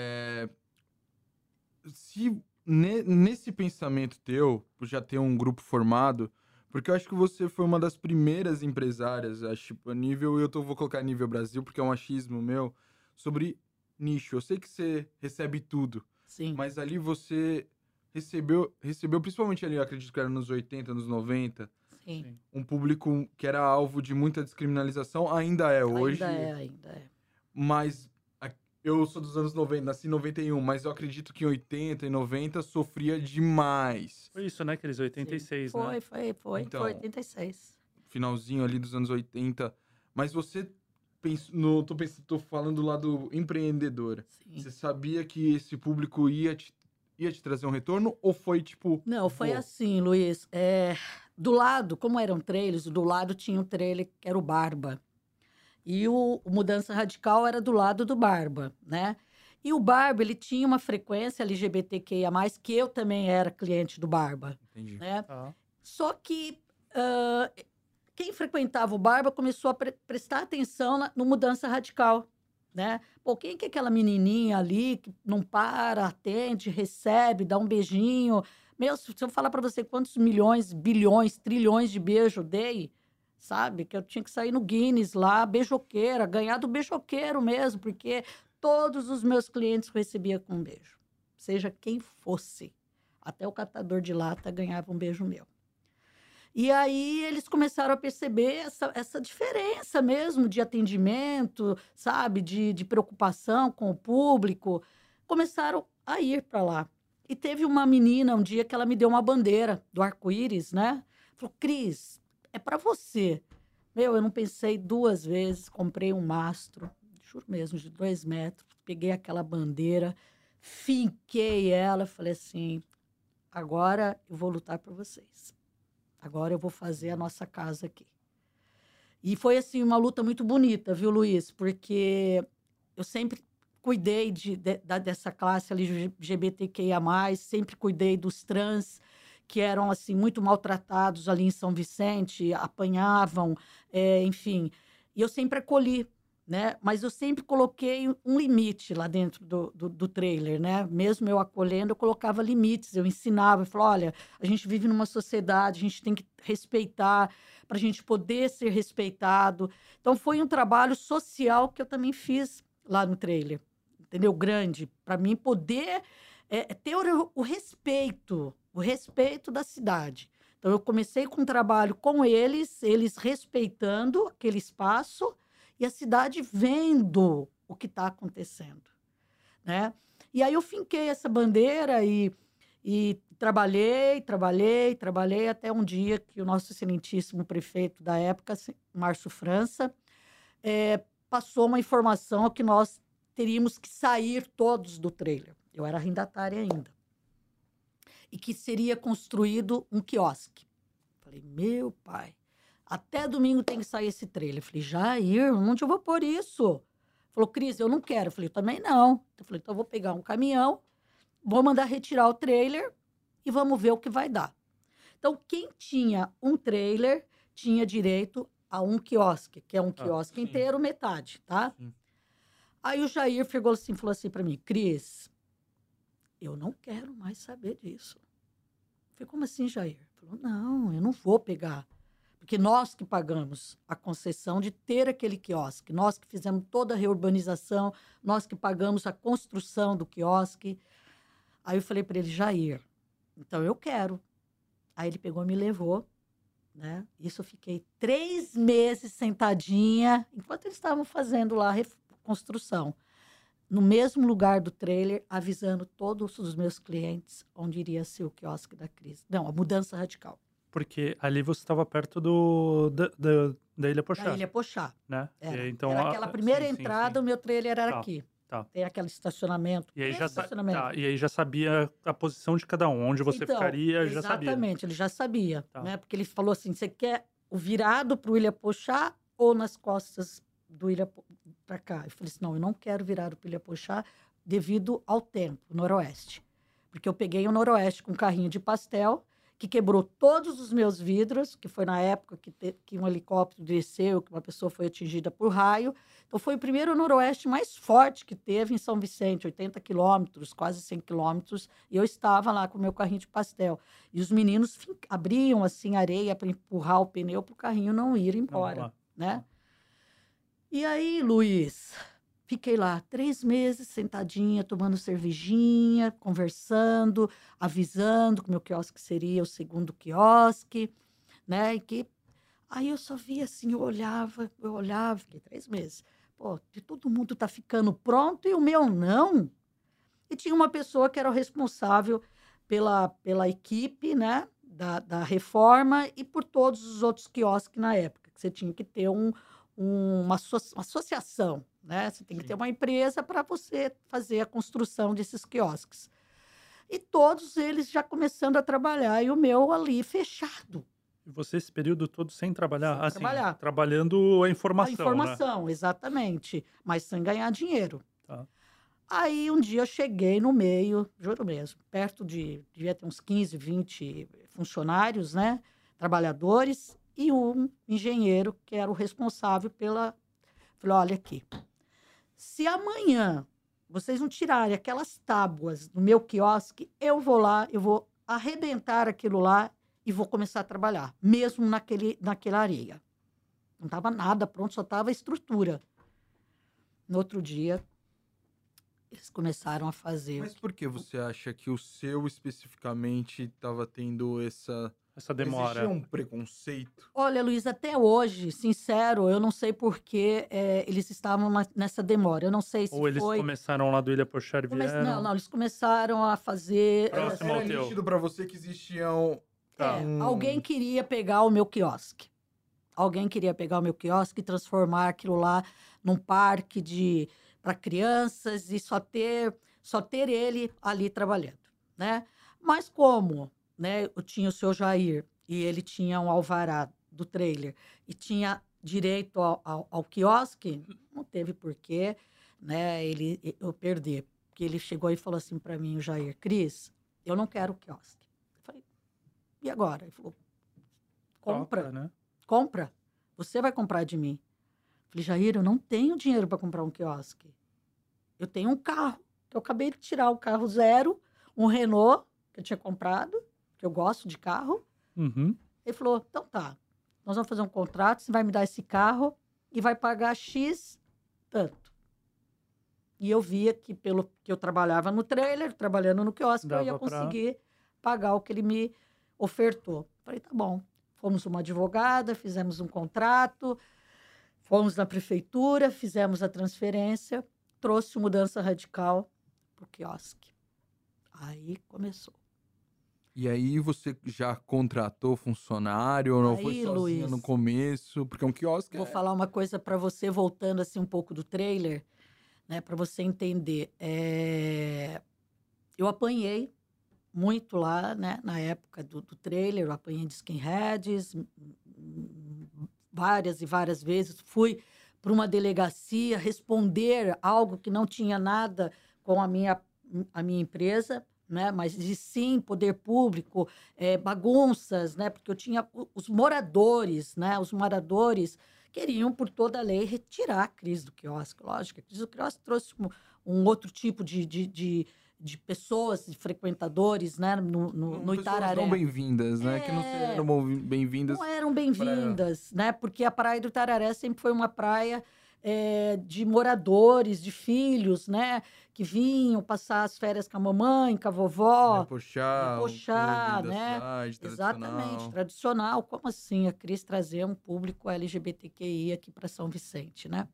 se nesse pensamento teu, por já ter um grupo formado, porque eu acho que você foi uma das primeiras empresárias, acho, a nível, vou colocar nível Brasil, porque é um achismo meu, sobre nicho. Eu sei que você recebe tudo, sim, mas ali você recebeu principalmente ali, eu acredito que era nos 80, nos 90, sim, um público que era alvo de muita descriminalização, ainda é hoje. Ainda é. Mas eu sou dos anos 90, nasci em 91, mas eu acredito que em 80 e 90 sofria demais. Foi isso, né? Aqueles 86, sim, né? Foi. Então, foi 86. Finalzinho ali dos anos 80. Mas você pensa, tô falando do lado empreendedora. Sim. Você sabia que esse público ia te trazer um retorno? Ou foi tipo... Não, foi assim, Luiz. Do lado, como eram trailers, do lado tinha um trailer que era o Barba. E o Mudança Radical era do lado do Barba, né? E o Barba, ele tinha uma frequência LGBTQIA+, que eu também era cliente do Barba. Entendi. Né? Só que quem frequentava o Barba começou a prestar atenção no Mudança Radical, né? Pô, quem que é aquela menininha ali que não para, atende, recebe, dá um beijinho? Meu, se eu falar para você quantos milhões, bilhões, trilhões de beijos eu dei, sabe? Que eu tinha que sair no Guinness lá, beijoqueira, ganhar do beijoqueiro mesmo, porque todos os meus clientes recebiam com um beijo. Seja quem fosse. Até o catador de lata ganhava um beijo meu. E aí eles começaram a perceber essa diferença mesmo de atendimento, sabe? De preocupação com o público. Começaram a ir para lá. E teve uma menina um dia que ela me deu uma bandeira do arco-íris, né? Falou, Cris, é para você. Meu, eu não pensei 2 vezes, comprei um mastro, juro mesmo, de 2 metros. Peguei aquela bandeira, finquei ela, falei assim, agora eu vou lutar por vocês. Agora eu vou fazer a nossa casa aqui. E foi, assim, uma luta muito bonita, viu, Luiz? Porque eu sempre cuidei dessa classe LGBTQIA+, sempre cuidei dos trans, que eram, assim, muito maltratados ali em São Vicente, apanhavam, enfim. E eu sempre acolhi, né? Mas eu sempre coloquei um limite lá dentro do trailer, né? Mesmo eu acolhendo, eu colocava limites, eu ensinava, eu falava, olha, a gente vive numa sociedade, a gente tem que respeitar para a gente poder ser respeitado. Então, foi um trabalho social que eu também fiz lá no trailer, entendeu? Grande, para mim poder ter o respeito da cidade. Então, eu comecei com um trabalho com eles respeitando aquele espaço, e a cidade vendo o que está acontecendo, né? E aí eu finquei essa bandeira e trabalhei até um dia que o nosso excelentíssimo prefeito da época, Márcio França, passou uma informação que nós teríamos que sair todos do trailer. Eu era arrendatária ainda. E que seria construído um quiosque. Falei, meu pai, até domingo tem que sair esse trailer. Eu falei, Jair, onde eu vou pôr isso? Falou, Cris, eu não quero. Eu falei, eu também não. Eu falei, então eu vou pegar um caminhão, vou mandar retirar o trailer e vamos ver o que vai dar. Então, quem tinha um trailer tinha direito a um quiosque, que é um quiosque inteiro, metade, tá? Sim. Aí o Jair falou assim para mim, Cris, eu não quero mais saber disso. Eu falei, como assim, Jair? Ele falou, não, eu não vou pegar. Porque nós que pagamos a concessão de ter aquele quiosque, nós que fizemos toda a reurbanização, nós que pagamos a construção do quiosque. Aí eu falei para ele, Jair, então eu quero. Aí ele pegou e me levou, né? Isso eu fiquei 3 meses sentadinha, enquanto eles estavam fazendo lá a reconstrução, no mesmo lugar do trailer, avisando todos os meus clientes onde iria ser o quiosque da Cris. Não, a Mudança Radical. Porque ali você estava perto da Ilha Pochá. Da Ilha Pochá. Né? Era, então, era aquela primeira entrada, sim. O meu trailer era aqui. Tá. Tem aquele estacionamento. E aí, e aí já sabia a posição de cada um, onde você ficaria, já sabia. Exatamente, ele já sabia. Né? Porque ele falou assim, você quer o virado para o Ilha Pochá ou nas costas do Ilha para cá? Eu falei assim, não, eu não quero virado para o Ilha Pochá devido ao tempo, noroeste. Porque eu peguei o noroeste com um carrinho de pastel, que quebrou todos os meus vidros, que foi na época que um helicóptero desceu, que uma pessoa foi atingida por raio. Então, foi o primeiro noroeste mais forte que teve em São Vicente, 80 quilômetros, quase 100 quilômetros, e eu estava lá com o meu carrinho de pastel. E os meninos abriam, assim, areia para empurrar o pneu para o carrinho não ir embora, né? E aí, Luiz, fiquei lá 3 meses sentadinha, tomando cervejinha, conversando, avisando que o meu quiosque seria o segundo quiosque, né? E que... Aí eu só via assim, eu olhava, fiquei 3 meses. Pô, todo mundo tá ficando pronto e o meu não. E tinha uma pessoa que era o responsável pela equipe, né? Da reforma e por todos os outros quiosques na época, que você tinha que ter uma associação, né? Você tem que ter uma empresa para você fazer a construção desses quiosques. E todos eles já começando a trabalhar, e o meu ali fechado. E você esse período todo sem trabalhar? Sem trabalhar. Trabalhando a informação, A informação, né? Exatamente. Mas sem ganhar dinheiro. Tá. Aí um dia eu cheguei no meio, juro mesmo, perto devia ter uns 15, 20 funcionários, né? Trabalhadores, e um engenheiro que era o responsável pela... Falei, olha aqui, se amanhã vocês não tirarem aquelas tábuas do meu quiosque, eu vou lá, eu vou arrebentar aquilo lá e vou começar a trabalhar, mesmo naquela areia. Não estava nada pronto, só estava a estrutura. No outro dia, eles começaram a fazer... Mas por que você acha que o seu, especificamente, estava tendo essa demora? Existia um preconceito? Olha, Luiz, até hoje, sincero, eu não sei por que eles estavam nessa demora. Eu não sei se Ou eles começaram lá do Ilha Pochar e vieram? Não, eles começaram a fazer... Era nítido para você que existiam... Alguém queria pegar o meu quiosque. Alguém queria pegar o meu quiosque e transformar aquilo lá num parque para crianças e só ter ele ali trabalhando, né? Mas como, né, eu tinha o seu Jair e ele tinha um alvará do trailer e tinha direito ao quiosque, não teve porquê, né, eu perder. Porque ele chegou e falou assim para mim, o Jair: Cris, eu não quero o quiosque. Eu falei, e agora? Ele falou, compra, né? Compra. Você vai comprar de mim. Eu falei, Jair, eu não tenho dinheiro para comprar um quiosque. Eu tenho um carro, que eu acabei de tirar o carro zero, um Renault, que eu tinha comprado, que eu gosto de carro. Uhum. Ele falou, então tá, nós vamos fazer um contrato, você vai me dar esse carro e vai pagar X tanto. E eu via que, pelo que eu trabalhava no trailer, trabalhando no quiosque, eu ia conseguir pagar o que ele me ofertou. Falei, tá bom. Fomos uma advogada, fizemos um contrato, fomos na prefeitura, fizemos a transferência, trouxe mudança radical para o quiosque. Aí começou. E aí você já contratou funcionário ou não? Foi sozinha, Luiz, no começo? Porque um quiosque Vou falar uma coisa para você, voltando assim um pouco do trailer, né, para você entender. Eu apanhei muito lá, né, na época do trailer, eu apanhei de skinheads várias e várias vezes. Fui para uma delegacia responder algo que não tinha nada com a minha empresa, né, mas de sim poder público, bagunças, né, porque eu tinha os moradores, né, os moradores queriam, por toda a lei, retirar a Cris do quiosque. Lógico, a Cris do quiosque trouxe um outro tipo de pessoas, de frequentadores, né, no Itararé. Não bem-vindas, né? Que não eram bem-vindas. Não eram bem-vindas, né? Porque a praia do Itararé sempre foi uma praia de moradores, de filhos, né? Que vinham passar as férias com a mamãe, com a vovó. Repochar, né? Cidade, exatamente, tradicional. Como assim a Cris trazer um público LGBTQI aqui para São Vicente, né?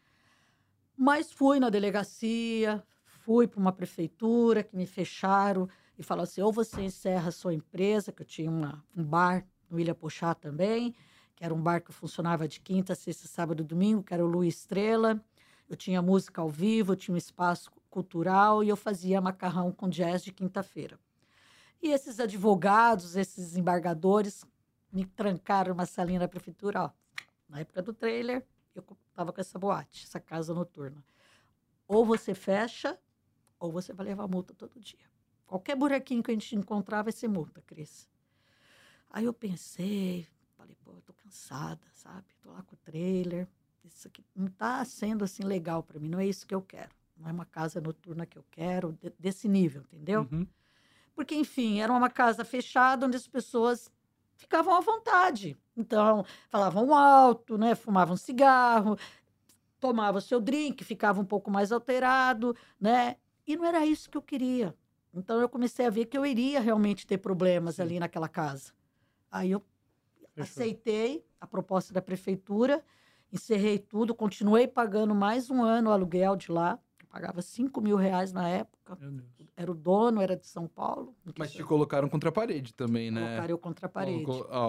Mas fui na delegacia, fui para uma prefeitura que me fecharam e falaram assim, ou você encerra a sua empresa, que eu tinha um bar no Ilha Pochá também, que era um bar que funcionava de quinta, sexta, sábado e domingo, que era o Lua Estrela. Eu tinha música ao vivo, eu tinha um espaço cultural e eu fazia macarrão com jazz de quinta-feira. E esses advogados, esses embargadores, me trancaram numa salinha da prefeitura, ó. Na época do trailer, eu estava com essa boate, essa casa noturna. Ou você fecha, ou você vai levar multa todo dia. Qualquer buraquinho que a gente encontrar vai ser multa, Cris. Aí eu pensei, falei, pô, eu tô cansada, sabe? Tô lá com o trailer. Isso aqui não tá sendo assim legal para mim, não é isso que eu quero. Não é uma casa noturna que eu quero, desse nível, entendeu? Uhum. Porque, enfim, era uma casa fechada onde as pessoas ficavam à vontade. Então, falavam alto, né? Fumavam cigarro, tomavam seu drink, ficava um pouco mais alterado, né? E não era isso que eu queria. Então, eu comecei a ver que eu iria realmente ter problemas ali naquela casa. Aí eu aceitei a proposta da prefeitura, encerrei tudo, continuei pagando mais um ano o aluguel de lá. Eu pagava R$5.000 na época. Era o dono, era de São Paulo. Mas te colocaram contra a parede também, né? Colocaram eu contra a parede.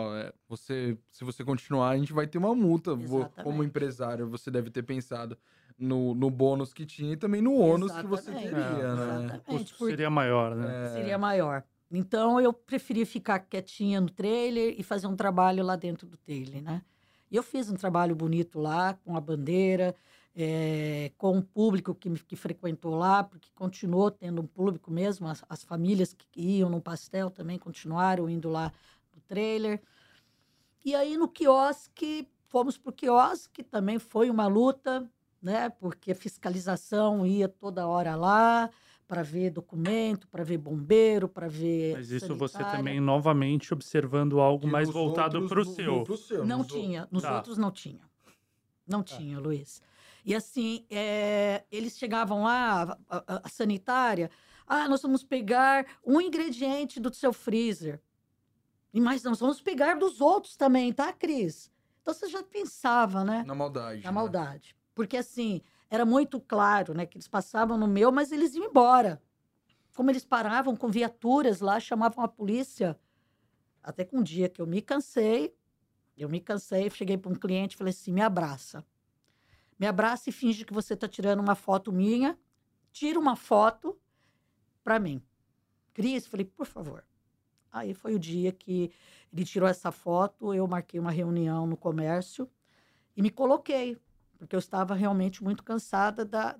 Se você continuar, a gente vai ter uma multa. Exatamente. Como empresário, você deve ter pensado no bônus que tinha e também no ônus que você teria, né? Exatamente. Seria maior, né? Seria maior. Então, eu preferi ficar quietinha no trailer e fazer um trabalho lá dentro do trailer, né? E eu fiz um trabalho bonito lá, com a bandeira, com o público que frequentou lá, porque continuou tendo um público mesmo, as famílias que iam no pastel também continuaram indo lá no trailer. E aí no quiosque, fomos para o quiosque, também foi uma luta, né? Porque a fiscalização ia toda hora lá para ver documento, para ver bombeiro, para ver Mas isso sanitária. você também, novamente, observando algo Que mais nos voltado outros para o não- seu. pro seu, Não nos tinha, nos Tá. outros não tinha. Não tinha, Luiz. E assim, eles chegavam lá, a sanitária, nós vamos pegar um ingrediente do seu freezer. Mas nós vamos pegar dos outros também, tá, Cris? Então você já pensava, né? Na maldade. Na né? maldade. Porque assim, era muito claro, né? Que eles passavam no meu, mas eles iam embora. Como eles paravam com viaturas lá, chamavam a polícia. Até que um dia que eu me cansei, cheguei para um cliente e falei assim, me abraça. Me abraça e finge que você está tirando uma foto minha. Tira uma foto para mim. Cris, falei, por favor. Aí foi o dia que ele tirou essa foto, eu marquei uma reunião no comércio e me coloquei, porque eu estava realmente muito cansada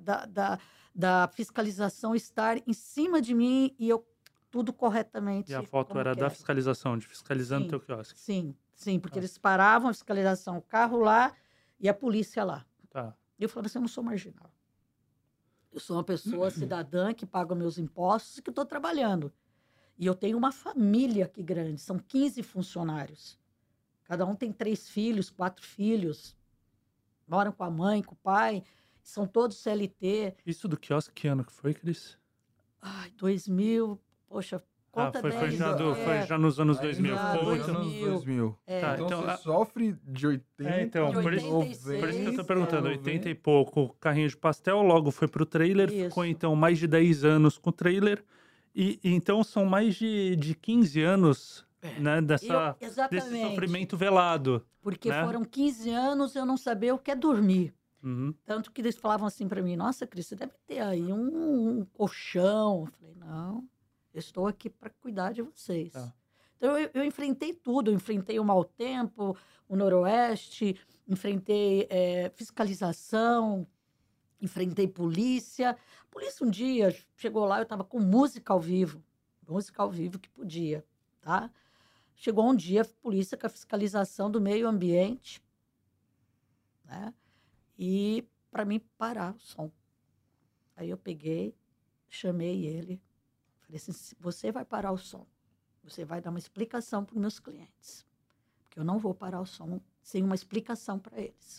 da fiscalização estar em cima de mim e eu tudo corretamente. E a foto como era da quero. fiscalização, de fiscalizando Sim, teu quiosque. Sim, porque Ah. eles paravam a fiscalização, o carro lá e a polícia lá. Tá. E eu falava assim, eu não sou marginal. Eu sou uma pessoa cidadã que paga meus impostos e que estou trabalhando. E eu tenho uma família aqui grande, são 15 funcionários. Cada um tem 3 filhos, 4 filhos. Moram com a mãe, com o pai, são todos CLT. Isso do quiosque, que ano que foi, Cris? 2000, poxa, conta foi 10. já nos anos 2000. já, Ficou Foi muito... 2000. anos 2000. É. Então, Então, você sofre de 80, então, por isso- 90, Por isso que eu tô perguntando, 90. 80 e pouco, carrinho de pastel, logo foi pro trailer, Isso. ficou então mais de 10 anos com o trailer, e então são mais de 15 anos, né, desse Exatamente. sofrimento velado. Porque né? foram 15 anos eu não saber o que é dormir. Uhum. Tanto que eles falavam assim para mim, nossa, Cris, você deve ter aí um colchão. Eu falei, não, eu estou aqui para cuidar de vocês. Tá. Então, eu enfrentei tudo. Eu enfrentei o mau tempo, o noroeste, enfrentei fiscalização, enfrentei polícia. A polícia um dia chegou lá, eu estava com música ao vivo que podia, tá? Chegou um dia a polícia com a fiscalização do meio ambiente, né? E para mim parar o som. Aí eu peguei, chamei ele, falei assim, você vai parar o som, você vai dar uma explicação para os meus clientes, porque eu não vou parar o som sem uma explicação para eles.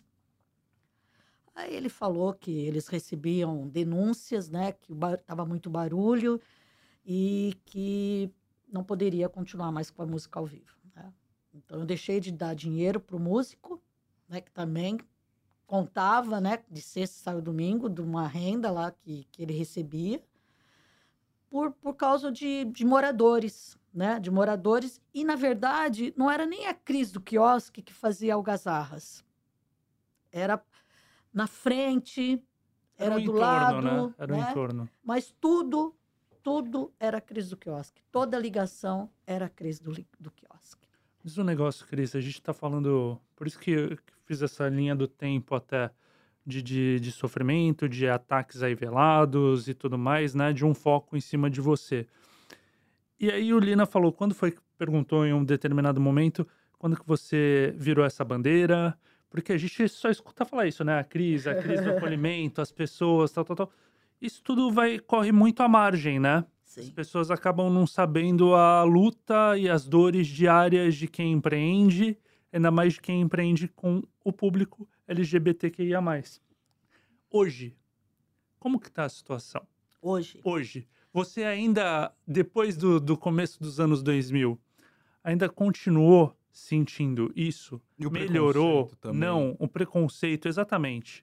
Aí ele falou que eles recebiam denúncias, né, que estava muito barulho e que não poderia continuar mais com a música ao vivo, né? Então eu deixei de dar dinheiro para o músico, né, que também contava, né, de sexta, sábado, domingo, de uma renda lá que ele recebia, por causa de moradores, né, de moradores. E, na verdade, não era nem a Cris do quiosque que fazia algazarras. Era na frente, era um do entorno, lado, né? Era um né? entorno. Mas tudo era a Cris do quiosque. Toda ligação era a Cris do quiosque. Diz um negócio, Cris, a gente tá falando... Por isso que eu fiz essa linha do tempo até de sofrimento, de ataques aí velados e tudo mais, né? De um foco em cima de você. E aí o Lina falou, perguntou em um determinado momento, quando que você virou essa bandeira? Porque a gente só escuta falar isso, né? A Cris do acolhimento, as pessoas, tal. Isso tudo corre muito à margem, né? Sim. As pessoas acabam não sabendo a luta e as dores diárias de quem empreende, ainda mais de quem empreende com o público LGBTQIA+. Hoje, como que tá a situação? Hoje, você ainda, depois do começo dos anos 2000, ainda continuou sentindo isso? E o Melhorou? preconceito também. Não, o preconceito, exatamente.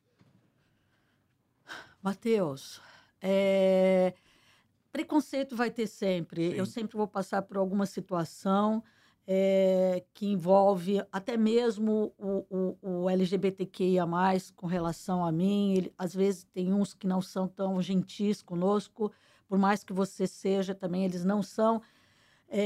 Matheus, preconceito vai ter sempre. Sim. Eu sempre vou passar por alguma situação que envolve até mesmo o LGBTQIA+, com relação a mim. Às vezes tem uns que não são tão gentis conosco, por mais que você seja também, eles não são.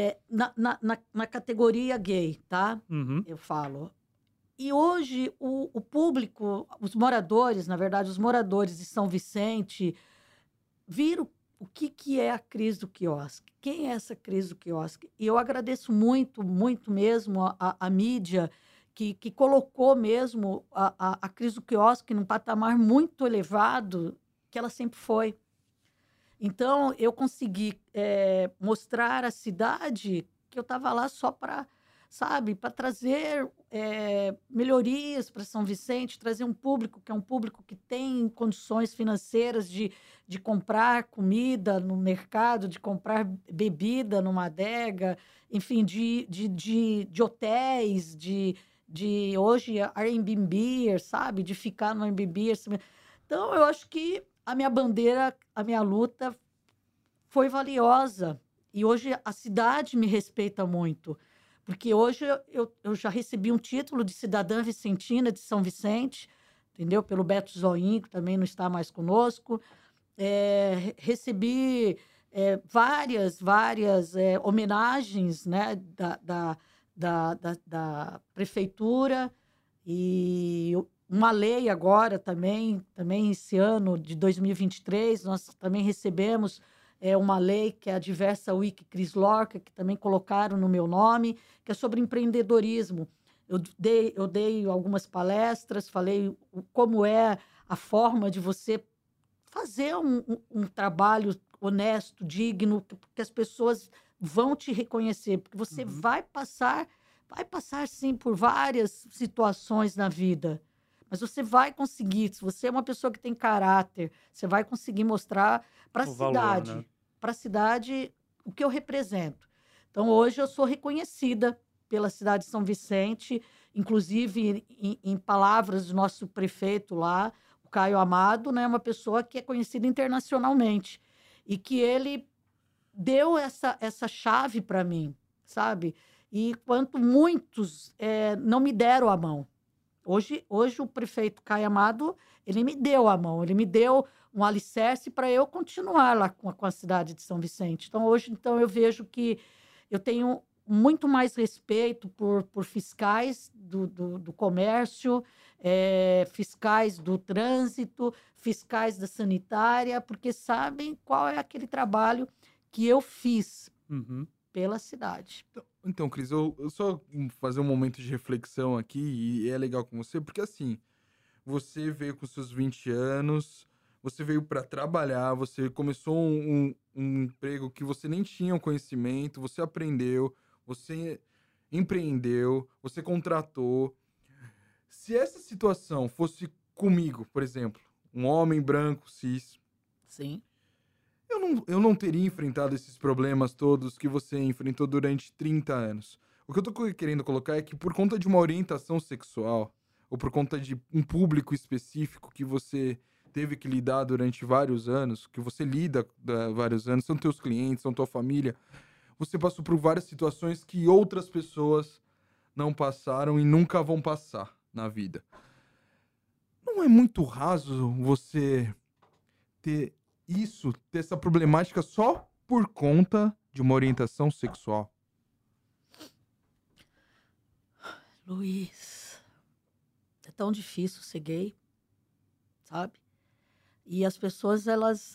Na categoria gay, tá? Uhum. Eu falo. E hoje o o público, os moradores, na verdade, os moradores de São Vicente viram o que é a crise do quiosque, quem é essa crise do quiosque. E eu agradeço muito, muito mesmo a mídia que colocou mesmo a crise do quiosque num patamar muito elevado que ela sempre foi. Então, eu consegui mostrar à cidade que eu estava lá só para, sabe, para trazer melhorias para São Vicente, trazer um público que é um público que tem condições financeiras de comprar comida no mercado, de comprar bebida numa adega, enfim, de hotéis, de hoje Airbnb, sabe, de ficar no Airbnb. Então, eu acho que a minha bandeira, a minha luta foi valiosa. E hoje a cidade me respeita muito. Porque hoje eu já recebi um título de cidadã vicentina de São Vicente, entendeu? Pelo Beto Zoinho, que também não está mais conosco. Recebi várias homenagens, né, da prefeitura. E uma lei agora também esse ano de 2023, nós também recebemos uma lei que é a Diversa Week Cris Lorca, que também colocaram no meu nome, que é sobre empreendedorismo. Eu dei algumas palestras, falei como é a forma de você fazer um trabalho honesto, digno, que as pessoas vão te reconhecer, porque você vai passar sim por várias situações na vida, mas você vai conseguir. Se você é uma pessoa que tem caráter, você vai conseguir mostrar para a cidade o que eu represento. Então, hoje eu sou reconhecida pela cidade de São Vicente, inclusive em palavras do nosso prefeito lá, o Caio Amado, né, uma pessoa que é conhecida internacionalmente e que ele deu essa chave para mim, sabe? E quanto muitos não me deram a mão. Hoje o prefeito Caio Amado, ele me deu a mão, ele me deu um alicerce para eu continuar lá com a cidade de São Vicente. Então, hoje eu vejo que eu tenho muito mais respeito por fiscais do comércio, fiscais do trânsito, fiscais da sanitária, porque sabem qual é aquele trabalho que eu fiz pela cidade. Então, Cris, eu só fazer um momento de reflexão aqui, e é legal com você, porque assim, você veio com seus 20 anos, você veio para trabalhar, você começou um emprego que você nem tinha o conhecimento, você aprendeu, você empreendeu, você contratou. Se essa situação fosse comigo, por exemplo, um homem branco, cis... Sim. Eu não teria enfrentado esses problemas todos que você enfrentou durante 30 anos. O que eu tô querendo colocar é que por conta de uma orientação sexual, ou por conta de um público específico que você teve que lidar durante vários anos, que você lida há vários anos, são teus clientes, são tua família, você passou por várias situações que outras pessoas não passaram e nunca vão passar na vida. Não é muito raso você ter essa problemática só por conta de uma orientação sexual? Luiz, é tão difícil ser gay, sabe? E as pessoas, elas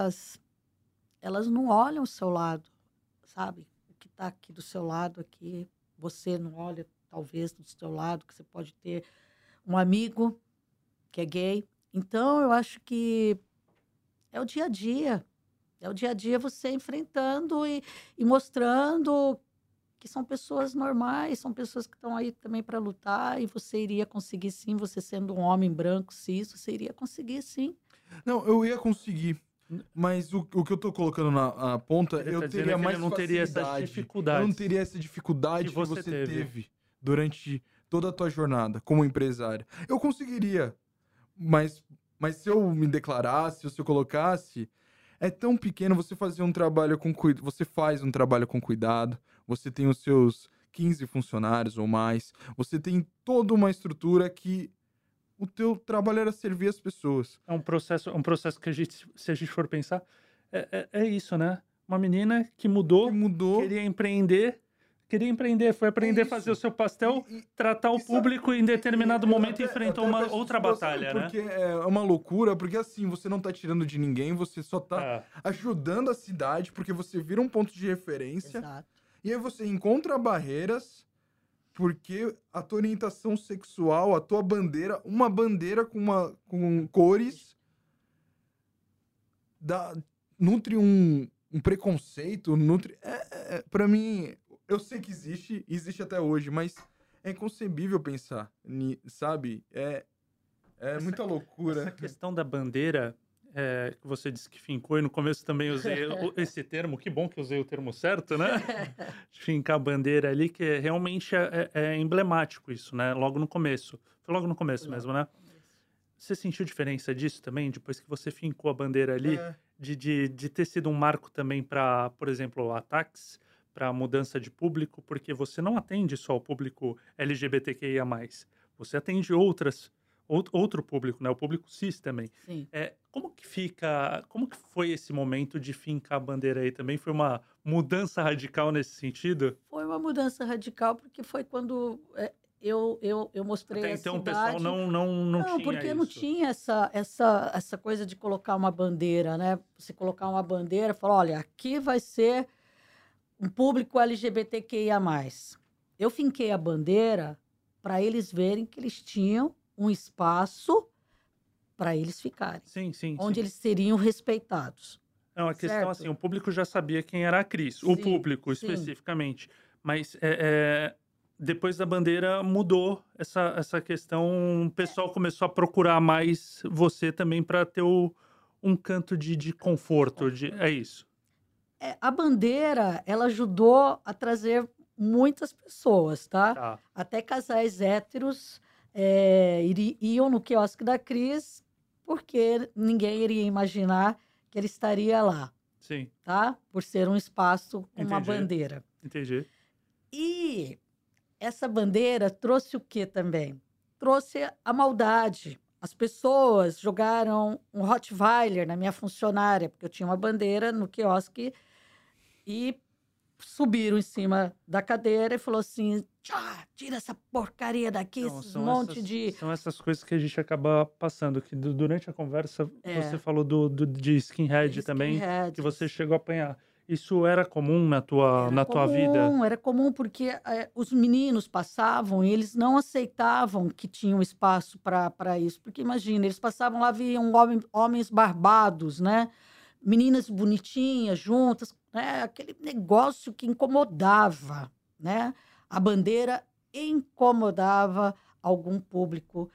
não olham o seu lado, sabe? O que está aqui do seu lado, aqui, você não olha, talvez, do seu lado, que você pode ter um amigo que é gay. Então, eu acho que é o dia a dia. É o dia a dia você enfrentando e mostrando que são pessoas normais, são pessoas que estão aí também para lutar, e você iria conseguir sim, você sendo um homem branco, cis, você iria conseguir sim. Não, eu ia conseguir. Mas o que eu tô colocando na ponta, eu teria mais não teria essa dificuldade. Eu não teria essa dificuldade que você teve durante toda a tua jornada como empresária. Eu conseguiria, mas se eu me declarasse, se eu colocasse, é tão pequeno. Você fazer um trabalho você faz um trabalho com cuidado, você tem os seus 15 funcionários ou mais, você tem toda uma estrutura que o teu trabalho era servir as pessoas. É um processo que se a gente for pensar, é isso, né? Uma menina que mudou, queria empreender, queria empreender, foi aprender a fazer o seu pastel, tratar o público e em determinado momento enfrentou uma outra batalha, né? Porque é uma loucura, porque assim, você não tá tirando de ninguém, você só tá ajudando a cidade, porque você vira um ponto de referência. Exato. E aí você encontra barreiras, porque a tua orientação sexual, a tua bandeira, uma bandeira com cores, nutre um preconceito, nutre... Pra mim, eu sei que existe até hoje, mas é inconcebível pensar, sabe? Muita loucura. Essa questão da bandeira, que você disse que fincou, e no começo também usei esse termo, que bom que usei o termo certo, né? De fincar a bandeira ali, que realmente é emblemático isso, né? Logo no começo. Foi logo no começo mesmo, né? Você sentiu diferença disso também, depois que você fincou a bandeira ali, de ter sido um marco também para, por exemplo, ataques, para mudança de público, porque você não atende só o público LGBTQIA+, você atende outro público, né? O público cis também. Sim. Como que foi esse momento de fincar a bandeira aí? Também foi uma mudança radical nesse sentido? Foi uma mudança radical, porque foi quando eu mostrei Até a então cidade. o pessoal não tinha porque isso. não tinha essa coisa de colocar uma bandeira, né? Você colocar uma bandeira e falar, olha, aqui vai ser um público LGBTQIA+. Eu finquei a bandeira para eles verem que eles tinham um espaço para eles ficarem. Sim. Onde eles seriam respeitados. Não, a questão certo? assim, o público já sabia quem era a Cris, Sim, o público sim. especificamente. Mas depois da bandeira mudou essa questão, o pessoal começou a procurar mais você também para ter um canto de conforto. É isso. A bandeira, ela ajudou a trazer muitas pessoas, tá? Até casais héteros iam no quiosque da Cris, porque ninguém iria imaginar que ele estaria lá. Sim. Tá? Por ser um espaço com uma bandeira. Entendi. E essa bandeira trouxe o quê também? Trouxe a maldade. As pessoas jogaram um Rottweiler na minha funcionária, porque eu tinha uma bandeira no quiosque, e subiram em cima da cadeira e falou assim, tira essa porcaria daqui, esses monte de... São essas coisas que a gente acaba passando, que durante a conversa você falou de skinhead também, que você chegou a apanhar. Isso era comum na tua vida? Era comum, porque os meninos passavam e eles não aceitavam que tinham espaço para isso. Porque imagina, eles passavam lá, viam homens barbados, né? Meninas bonitinhas juntas, né? Aquele negócio que incomodava, né? A bandeira incomodava algum público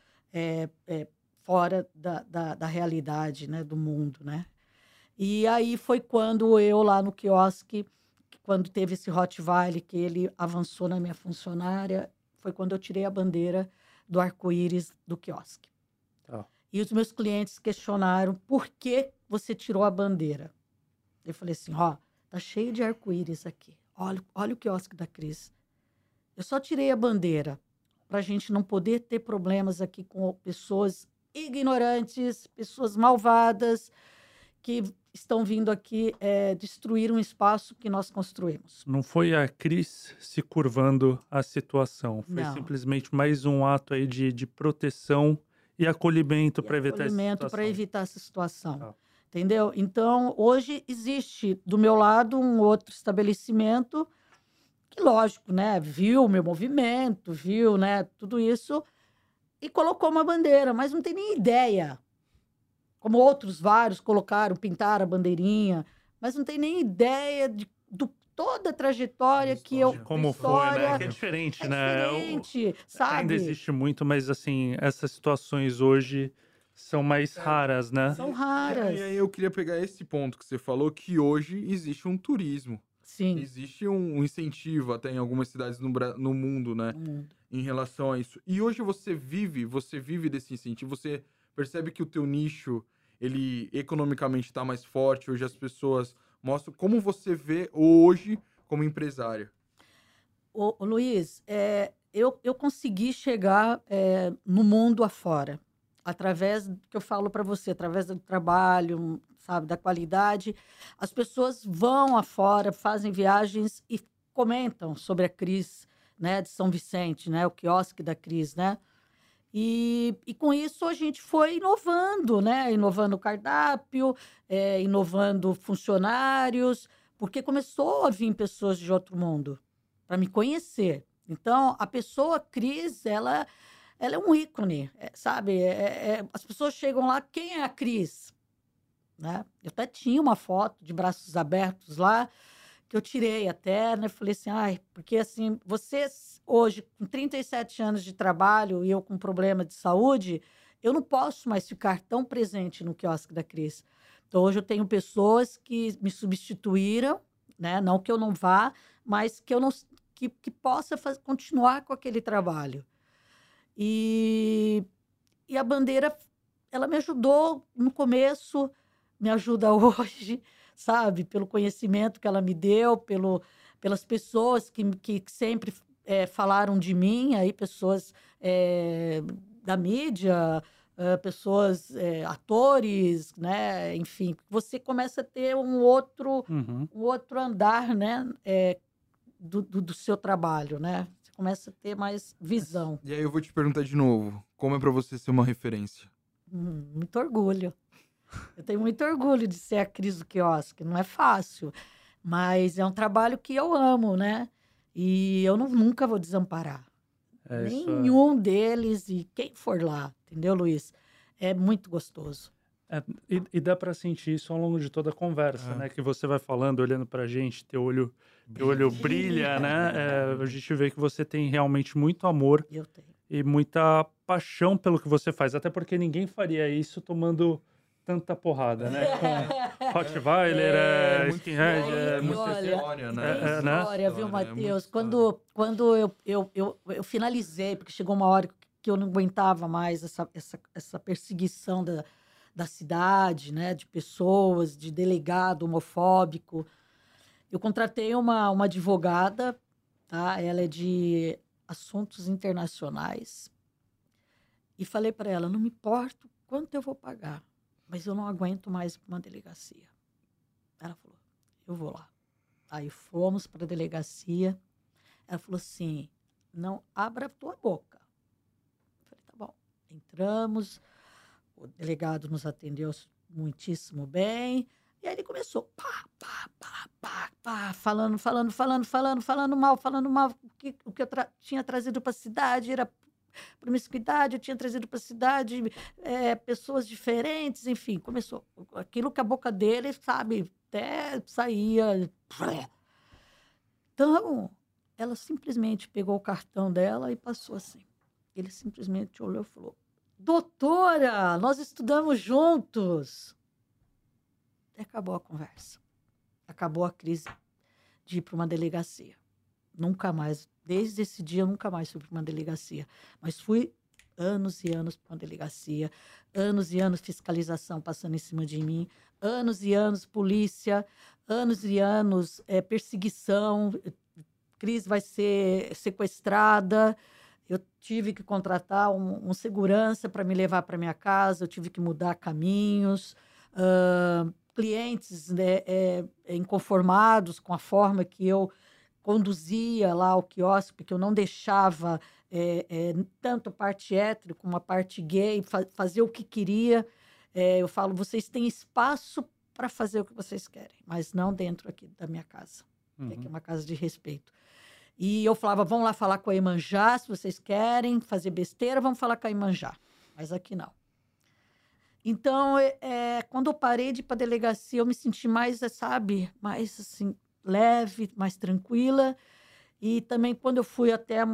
fora da realidade, né? Do mundo, né? E aí foi quando eu, lá no quiosque, quando teve esse Rottweiler, que ele avançou na minha funcionária, foi quando eu tirei a bandeira do arco-íris do quiosque. E os meus clientes questionaram, por que você tirou a bandeira? Eu falei assim, tá cheio de arco-íris aqui. Olha o quiosque da Cris. Eu só tirei a bandeira para a gente não poder ter problemas aqui com pessoas ignorantes, pessoas malvadas, que estão vindo aqui destruir um espaço que nós construímos. Não foi a Cris se curvando à situação, foi Não. simplesmente mais um ato aí de proteção e acolhimento para evitar essa situação. Para evitar essa situação. Entendeu? Então, hoje existe do meu lado um outro estabelecimento que, lógico, né, viu o meu movimento, viu, né, tudo isso e colocou uma bandeira, mas não tem nem ideia. Como outros vários colocaram, pintaram a bandeirinha, mas não tem nem ideia de toda a trajetória que eu... Como foi, né? Que é diferente, né? Diferente, sabe? Ainda existe muito, mas assim, essas situações hoje são mais raras, né? São raras. E aí eu queria pegar esse ponto que você falou, que hoje existe um turismo. Sim. Existe um incentivo até em algumas cidades no mundo, né? Em relação a isso. E hoje você vive desse incentivo, você percebe que o teu nicho, ele economicamente está mais forte, hoje as pessoas mostram. Como você vê hoje como empresária? Ô, Luiz, eu consegui chegar no mundo afora, através do que eu falo para você, através do trabalho, sabe, da qualidade. As pessoas vão afora, fazem viagens e comentam sobre a Cris, né, de São Vicente, né, o quiosque da Cris, né? E com isso a gente foi inovando, né? Inovando o cardápio, inovando funcionários, porque começou a vir pessoas de outro mundo para me conhecer. Então, a pessoa Cris, ela é um ícone, sabe? As pessoas chegam lá, quem é a Cris? Né? Eu até tinha uma foto de braços abertos lá, que eu tirei até, né? Falei assim, porque assim, vocês hoje, com 37 anos de trabalho e eu com problema de saúde, eu não posso mais ficar tão presente no quiosque da Cris. Então, hoje eu tenho pessoas que me substituíram, né? Não que eu não vá, mas que eu não que possa continuar com aquele trabalho. E a Bandeira, ela me ajudou no começo, me ajuda hoje, sabe? Pelo conhecimento que ela me deu, pelas pessoas que sempre falaram de mim, aí pessoas da mídia, pessoas, atores, né? Enfim, você começa a ter um outro andar, né? Do seu trabalho, né? Você começa a ter mais visão. E aí eu vou te perguntar de novo, como é para você ser uma referência? Muito orgulho. Eu tenho muito orgulho de ser a Cris do quiosque. Não é fácil, mas é um trabalho que eu amo, né? E eu nunca vou desamparar. Nenhum deles e quem for lá, entendeu, Luiz? É muito gostoso. E dá para sentir isso ao longo de toda a conversa, né? Que você vai falando, olhando pra gente, teu olho brilha, né? A gente vê que você tem realmente muito amor. Eu tenho. E muita paixão pelo que você faz. Até porque ninguém faria isso tomando tanta porrada, né? Com Rottweiler, Skinhead, muita história, né? História, viu, Matheus? Quando eu finalizei, porque chegou uma hora que eu não aguentava mais essa perseguição da cidade, né? De pessoas, de delegado homofóbico. Eu contratei uma advogada, tá? Ela é de assuntos internacionais. E falei para ela, não me importa quanto eu vou pagar, mas eu não aguento mais uma delegacia. Ela falou, eu vou lá. Aí fomos para a delegacia. Ela falou assim, não abra a tua boca. Eu falei, tá bom. Entramos, o delegado nos atendeu muitíssimo bem. E aí ele começou, falando mal. O que eu tinha trazido para a cidade era promiscuidade, eu tinha trazido para a cidade pessoas diferentes, enfim, começou. Aquilo que a boca dele, sabe, até saía. Então, ela simplesmente pegou o cartão dela e passou assim. Ele simplesmente olhou e falou, doutora, nós estudamos juntos. E acabou a conversa. Acabou a crise de ir para uma delegacia. Nunca mais, desde esse dia, eu nunca mais fui para uma delegacia. Mas fui anos e anos para uma delegacia, anos e anos fiscalização passando em cima de mim, anos e anos polícia, anos e anos perseguição. Cris vai ser sequestrada. Eu tive que contratar um segurança para me levar para minha casa, eu tive que mudar caminhos. Clientes, né, inconformados com a forma que eu conduzia lá o quiosque, porque eu não deixava tanto a parte hétero como a parte gay fazer o que queria. Eu falo, vocês têm espaço para fazer o que vocês querem, mas não dentro aqui da minha casa, que é uma casa de respeito. E eu falava, vão lá falar com a Iemanjá, se vocês querem fazer besteira, vamos falar com a Iemanjá, mas aqui não. Então, quando eu parei de ir para a delegacia, eu me senti mais, sabe, mais assim, leve, mais tranquila. E também quando eu fui até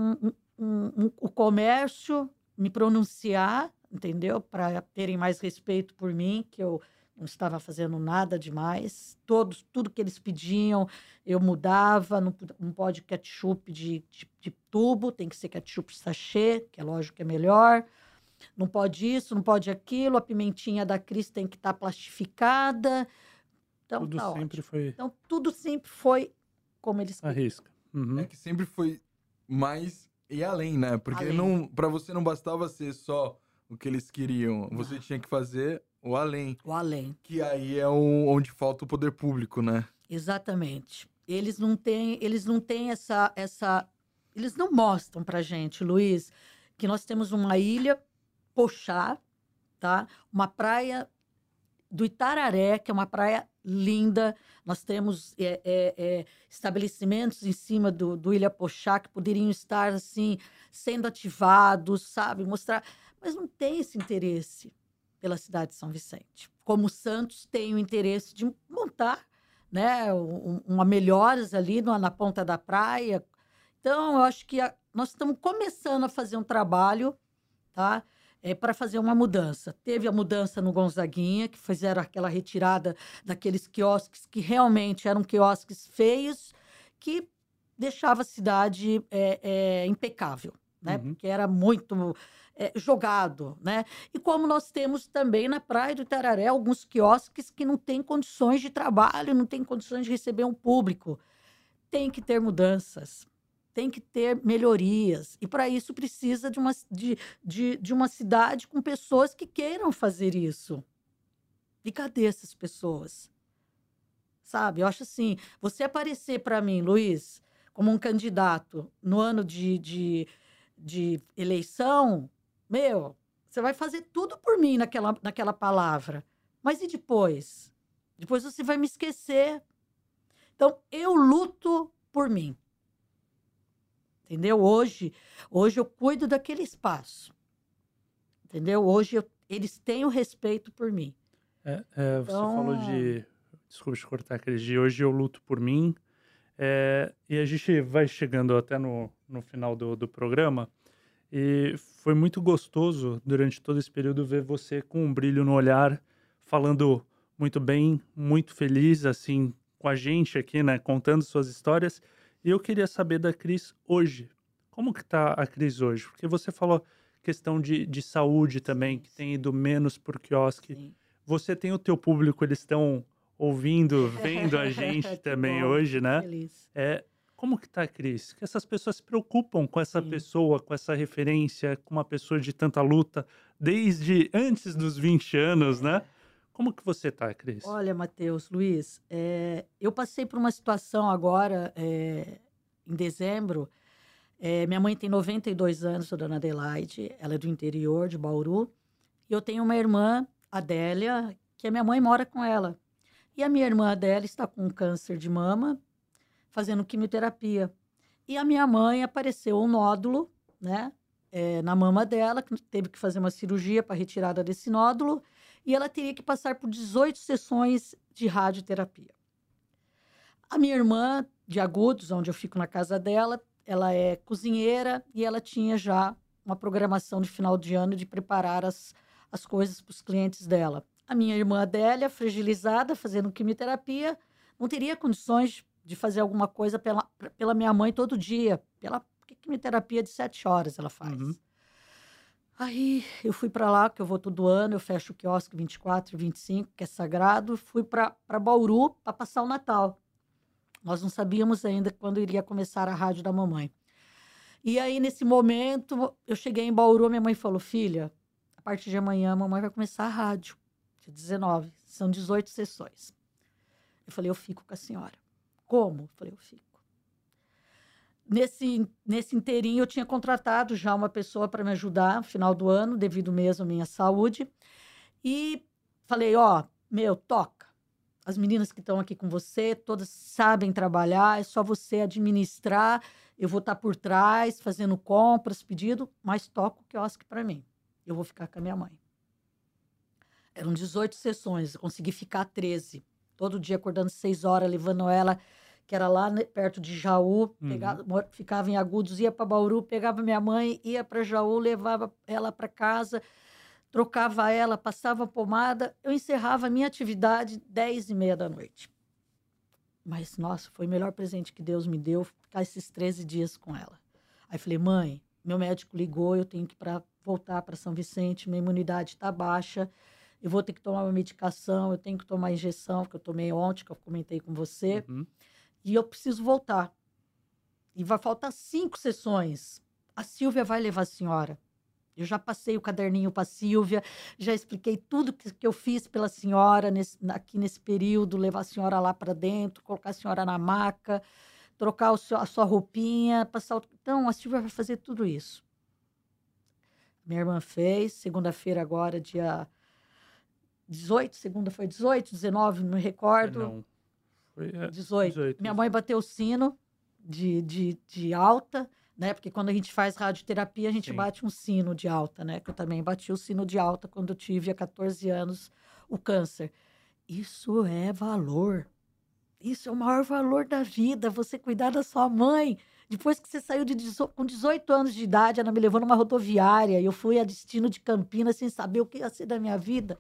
o comércio me pronunciar, entendeu? Para terem mais respeito por mim, que eu não estava fazendo nada demais. Tudo que eles pediam, eu mudava. Não pode ketchup de tubo, tem que ser ketchup sachê, que é lógico que é melhor. Não pode isso, não pode aquilo, a pimentinha da Cris tem que estar plastificada. Então, tudo tá sempre ótimo. foi... Então, tudo sempre foi como eles queriam. Arrisca. É que sempre foi mais e além, né? Porque para você não bastava ser só o que eles queriam. Você tinha que fazer o além. O além. Que aí é onde falta o poder público, né? Exatamente. eles não têm essa... Eles não mostram pra gente, Luiz, que nós temos uma ilha, Poxá, tá? Uma praia do Itararé, que é uma praia linda. Nós temos estabelecimentos em cima do Ilha Poxá que poderiam estar assim sendo ativados, sabe? Mostrar, mas não tem esse interesse pela cidade de São Vicente. Como Santos tem o interesse de montar, né, uma melhoras ali na ponta da praia. Então, eu acho que nós estamos começando a fazer um trabalho, tá? Para fazer uma mudança. Teve a mudança no Gonzaguinha, que fizeram aquela retirada daqueles quiosques que realmente eram quiosques feios, que deixava a cidade impecável, né? Porque era muito jogado, né? E como nós temos também na Praia do Itararé alguns quiosques que não têm condições de trabalho, não têm condições de receber um público. Tem que ter mudanças. Tem que ter melhorias. E, para isso, precisa de uma cidade com pessoas que queiram fazer isso. E cadê essas pessoas? Sabe? Eu acho assim, você aparecer para mim, Luiz, como um candidato no ano de eleição, você vai fazer tudo por mim naquela palavra. Mas e depois? Depois você vai me esquecer. Então, eu luto por mim. Entendeu? Hoje eu cuido daquele espaço. Entendeu? Hoje eles têm o respeito por mim. Você falou de... Desculpa te cortar, Cris. De hoje eu luto por mim. E a gente vai chegando até no final do programa. E foi muito gostoso, durante todo esse período, ver você com um brilho no olhar, falando muito bem, muito feliz, assim, com a gente aqui, né? Contando suas histórias. E eu queria saber da Cris hoje. Como que tá a Cris hoje? Porque você falou questão de saúde também, que tem ido menos por quiosque. Sim. Você tem o teu público, eles estão ouvindo, vendo a gente também hoje, né? Feliz. Como que tá a Cris? Que essas pessoas se preocupam com essa pessoa, com essa referência, com uma pessoa de tanta luta, desde antes dos 20 anos, né? Como que você tá, Cris? Olha, Matheus, Luiz, eu passei por uma situação agora, em dezembro. Minha mãe tem 92 anos, a dona Adelaide, ela é do interior de Bauru. E eu tenho uma irmã, Adélia, que a minha mãe mora com ela. E a minha irmã Adélia está com câncer de mama, fazendo quimioterapia. E a minha mãe apareceu um nódulo, né, na mama dela, que teve que fazer uma cirurgia para retirada desse nódulo. E ela teria que passar por 18 sessões de radioterapia. A minha irmã, de Agudos, onde eu fico na casa dela, ela é cozinheira e ela tinha já uma programação de final de ano de preparar as coisas para os clientes dela. A minha irmã Adélia, fragilizada, fazendo quimioterapia, não teria condições de fazer alguma coisa pela minha mãe todo dia. Porque quimioterapia de 7 horas ela faz. Aí eu fui para lá, que eu vou todo ano, eu fecho o quiosque 24 e 25, que é sagrado, fui para Bauru para passar o Natal. Nós não sabíamos ainda quando iria começar a rádio da mamãe. E aí, nesse momento, eu cheguei em Bauru, minha mãe falou, filha, a partir de amanhã a mamãe vai começar a rádio, dia 19, são 18 sessões. Eu falei, eu fico com a senhora. Como? Eu falei, eu fico. Nesse inteirinho, eu tinha contratado já uma pessoa para me ajudar no final do ano, devido mesmo à minha saúde. E falei, toca. As meninas que estão aqui com você, todas sabem trabalhar, é só você administrar. Eu vou estar por trás, fazendo compras, pedido, mas toca o quiosque para mim. Eu vou ficar com a minha mãe. Eram 18 sessões, eu consegui ficar 13. Todo dia acordando 6 horas, levando ela, que era lá perto de Jaú, ficava em Agudos, ia para Bauru, pegava minha mãe, ia para Jaú, levava ela para casa, trocava ela, passava pomada, eu encerrava a minha atividade 10h30 da noite. Mas, nossa, foi o melhor presente que Deus me deu, ficar esses 13 dias com ela. Aí falei, mãe, meu médico ligou, eu tenho que voltar para São Vicente, minha imunidade está baixa, eu vou ter que tomar uma medicação, eu tenho que tomar injeção, que eu tomei ontem, que eu comentei com você, e eu preciso voltar. E vai faltar 5 sessões. A Silvia vai levar a senhora. Eu já passei o caderninho para a Sílvia, já expliquei tudo que eu fiz pela senhora aqui nesse período, levar a senhora lá para dentro, colocar a senhora na maca, trocar a sua roupinha, passar o... Então, a Sílvia vai fazer tudo isso. Minha irmã fez, segunda-feira agora, dia 18, segunda foi 18, 19, não me recordo. Não, foi 18. Minha mãe bateu o sino de alta, né? Porque quando a gente faz radioterapia, a gente bate um sino de alta, né? Que eu também bati o sino de alta quando eu tive há 14 anos o câncer. Isso é valor. Isso é o maior valor da vida, você cuidar da sua mãe. Depois que você saiu com 18 anos de idade, ela me levou numa rodoviária e eu fui a destino de Campinas sem saber o que ia ser da minha vida.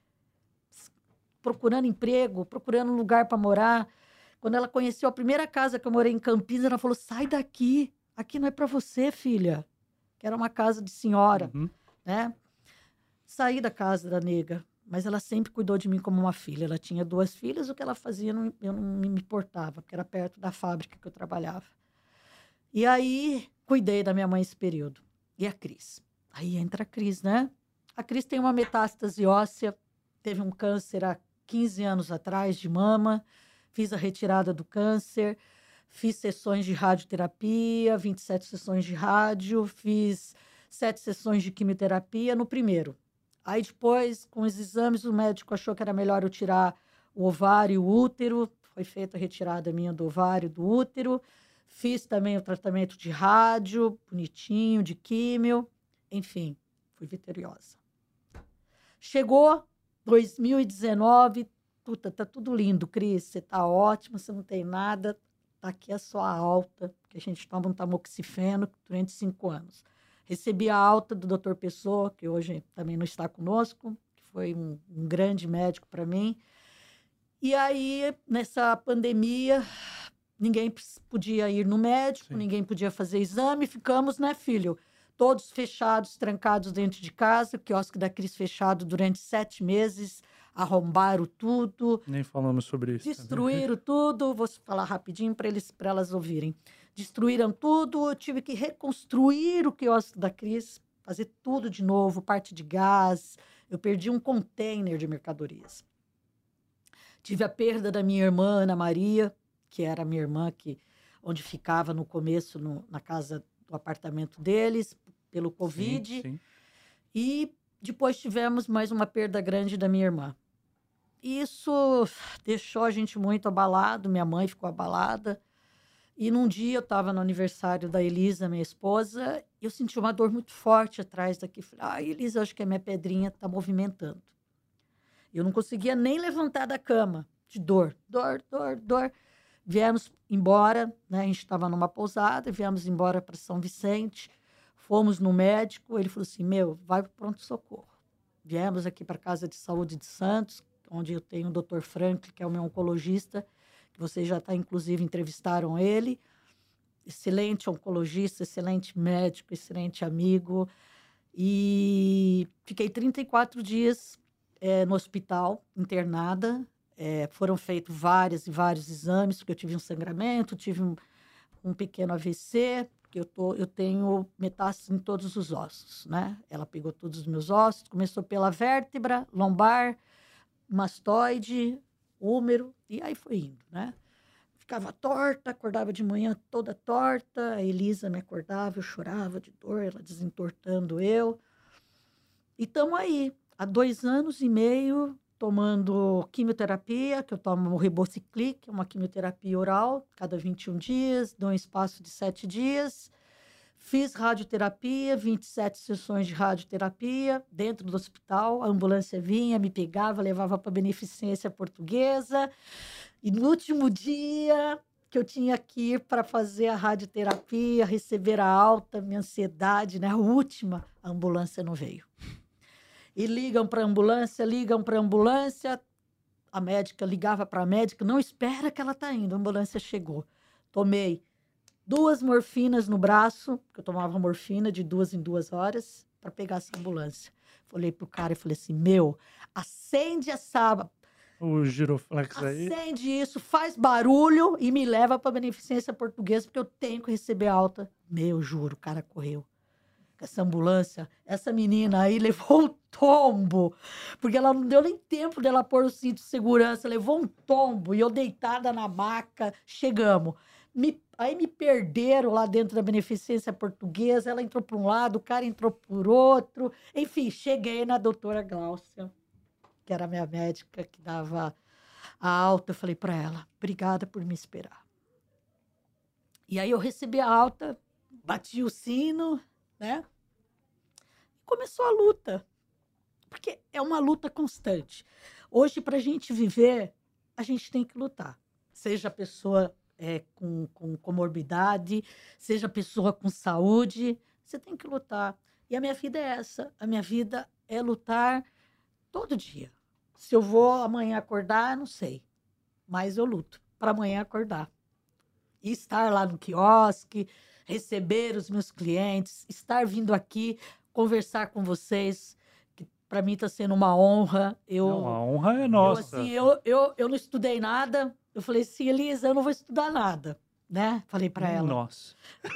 Procurando emprego, procurando um lugar para morar. Quando ela conheceu a primeira casa que eu morei em Campinas, ela falou, sai daqui, aqui não é para você, filha. Que era uma casa de senhora, né? Saí da casa da nega, mas ela sempre cuidou de mim como uma filha. Ela tinha 2 filhas, o que ela fazia eu não me importava, porque era perto da fábrica que eu trabalhava. E aí, cuidei da minha mãe esse período. E a Cris? Aí entra a Cris, né? A Cris tem uma metástase óssea, teve um câncer há 15 anos atrás de mama, fiz a retirada do câncer, fiz sessões de radioterapia, 27 sessões de rádio, fiz 7 sessões de quimioterapia no primeiro. Aí depois, com os exames, o médico achou que era melhor eu tirar o ovário e o útero, foi feita a retirada minha do ovário e do útero, fiz também o tratamento de rádio, bonitinho, de químio, enfim, fui vitoriosa. Chegou 2019, tá tudo lindo, Cris, você tá ótima, você não tem nada, tá aqui a sua alta, que a gente toma um tamoxifeno durante 5 anos. Recebi a alta do Dr. Pessoa, que hoje também não está conosco, que foi um grande médico para mim. E aí, nessa pandemia, ninguém podia ir no médico, ninguém podia fazer exame, ficamos, né, filho? Todos fechados, trancados dentro de casa, o quiosque da Cris fechado durante 7 meses, arrombaram tudo. Nem falamos sobre isso. Destruíram tudo, vou falar rapidinho para elas ouvirem. Destruíram tudo, eu tive que reconstruir o quiosque da Cris, fazer tudo de novo, parte de gás, eu perdi um container de mercadorias. Tive a perda da minha irmã, Ana Maria, que era a minha irmã, onde ficava no começo, na casa do apartamento deles, pelo Covid. Sim. E depois tivemos mais uma perda grande da minha irmã. Isso deixou a gente muito abalado, minha mãe ficou abalada. E num dia eu estava no aniversário da Elisa, minha esposa, e eu senti uma dor muito forte atrás daqui. Falei, Elisa, acho que a minha pedrinha está movimentando. Eu não conseguia nem levantar da cama, de dor. Viemos embora, né? A gente estava numa pousada, viemos embora para São Vicente, fomos no médico, ele falou assim, vai para o pronto-socorro. Viemos aqui para a Casa de Saúde de Santos, onde eu tenho o Dr. Franklin, que é o meu oncologista, que vocês já inclusive entrevistaram ele. Excelente oncologista, excelente médico, excelente amigo. E fiquei 34 dias no hospital, internada. Foram feitos vários exames, porque eu tive um sangramento, tive um pequeno AVC, porque eu tenho metástase em todos os ossos, né? Ela pegou todos os meus ossos, começou pela vértebra, lombar, mastoide, úmero, e aí foi indo, né? Ficava torta, acordava de manhã toda torta, a Elisa me acordava, eu chorava de dor, ela desentortando eu. E estamos aí, há 2 anos e meio, tomando quimioterapia, que eu tomo o Ribociclib, uma quimioterapia oral, cada 21 dias, dou um espaço de 7 dias. Fiz radioterapia, 27 sessões de radioterapia dentro do hospital. A ambulância vinha, me pegava, levava para a Beneficência Portuguesa. E no último dia que eu tinha que ir para fazer a radioterapia, receber a alta, minha ansiedade, né? A última, a ambulância não veio. E ligam para a ambulância, a médica ligava para a médica, não espera que ela está indo, a ambulância chegou. Tomei 2 morfinas no braço, porque eu tomava morfina de 2 em 2 horas, para pegar essa ambulância. Falei pro cara e falei assim, acende essa... O giroflex aí. Acende isso, faz barulho e me leva para a Beneficência Portuguesa, porque eu tenho que receber alta. Juro, o cara correu. essa ambulância, essa menina aí levou um tombo, porque ela não deu nem tempo dela pôr o cinto de segurança, levou um tombo, e eu deitada na maca, chegamos. Aí me perderam lá dentro da Beneficência Portuguesa, ela entrou por um lado, o cara entrou por outro, enfim, cheguei na doutora Gláucia, que era a minha médica, que dava a alta, eu falei para ela, obrigada por me esperar. E aí eu recebi a alta, bati o sino, né? Começou a luta, porque é uma luta constante. Hoje, para a gente viver, a gente tem que lutar. Seja a pessoa com comorbidade, seja a pessoa com saúde, você tem que lutar. E a minha vida é essa. A minha vida é lutar todo dia. Se eu vou amanhã acordar, não sei. Mas eu luto para amanhã acordar. E estar lá no quiosque, receber os meus clientes, estar vindo aqui conversar com vocês, que para mim está sendo uma honra. Não, a honra é nossa. Eu não estudei nada. Eu falei assim, Elisa, eu não vou estudar nada, né? Falei para ela. Nossa.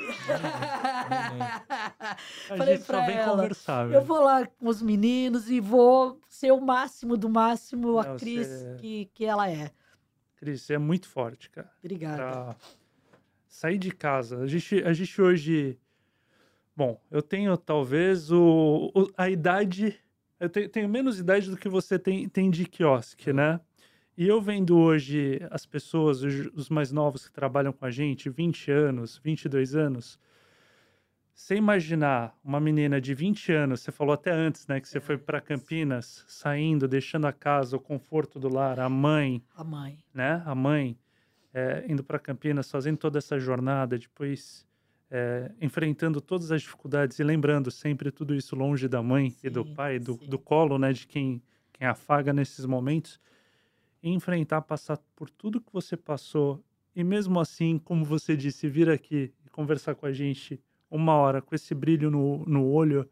Falei para ela, conversar, eu vou lá com os meninos e vou ser o máximo do máximo a Cris que ela é. Cris, você é muito forte, cara. Obrigada. Sair de casa. A gente hoje... Bom, eu tenho talvez a idade... Eu tenho menos idade do que você tem de quiosque, né? E eu vendo hoje as pessoas, os mais novos que trabalham com a gente, 20 anos, 22 anos... Você imaginar uma menina de 20 anos, você falou até antes, né? Que você foi para Campinas, saindo, deixando a casa, o conforto do lar, a mãe. Né? A mãe... indo para Campinas, fazendo toda essa jornada, depois enfrentando todas as dificuldades e lembrando sempre tudo isso longe da mãe e do pai, do colo, né, de quem afaga nesses momentos, e enfrentar, passar por tudo que você passou, e mesmo assim, como você disse, vir aqui e conversar com a gente 1 hora com esse brilho no olho,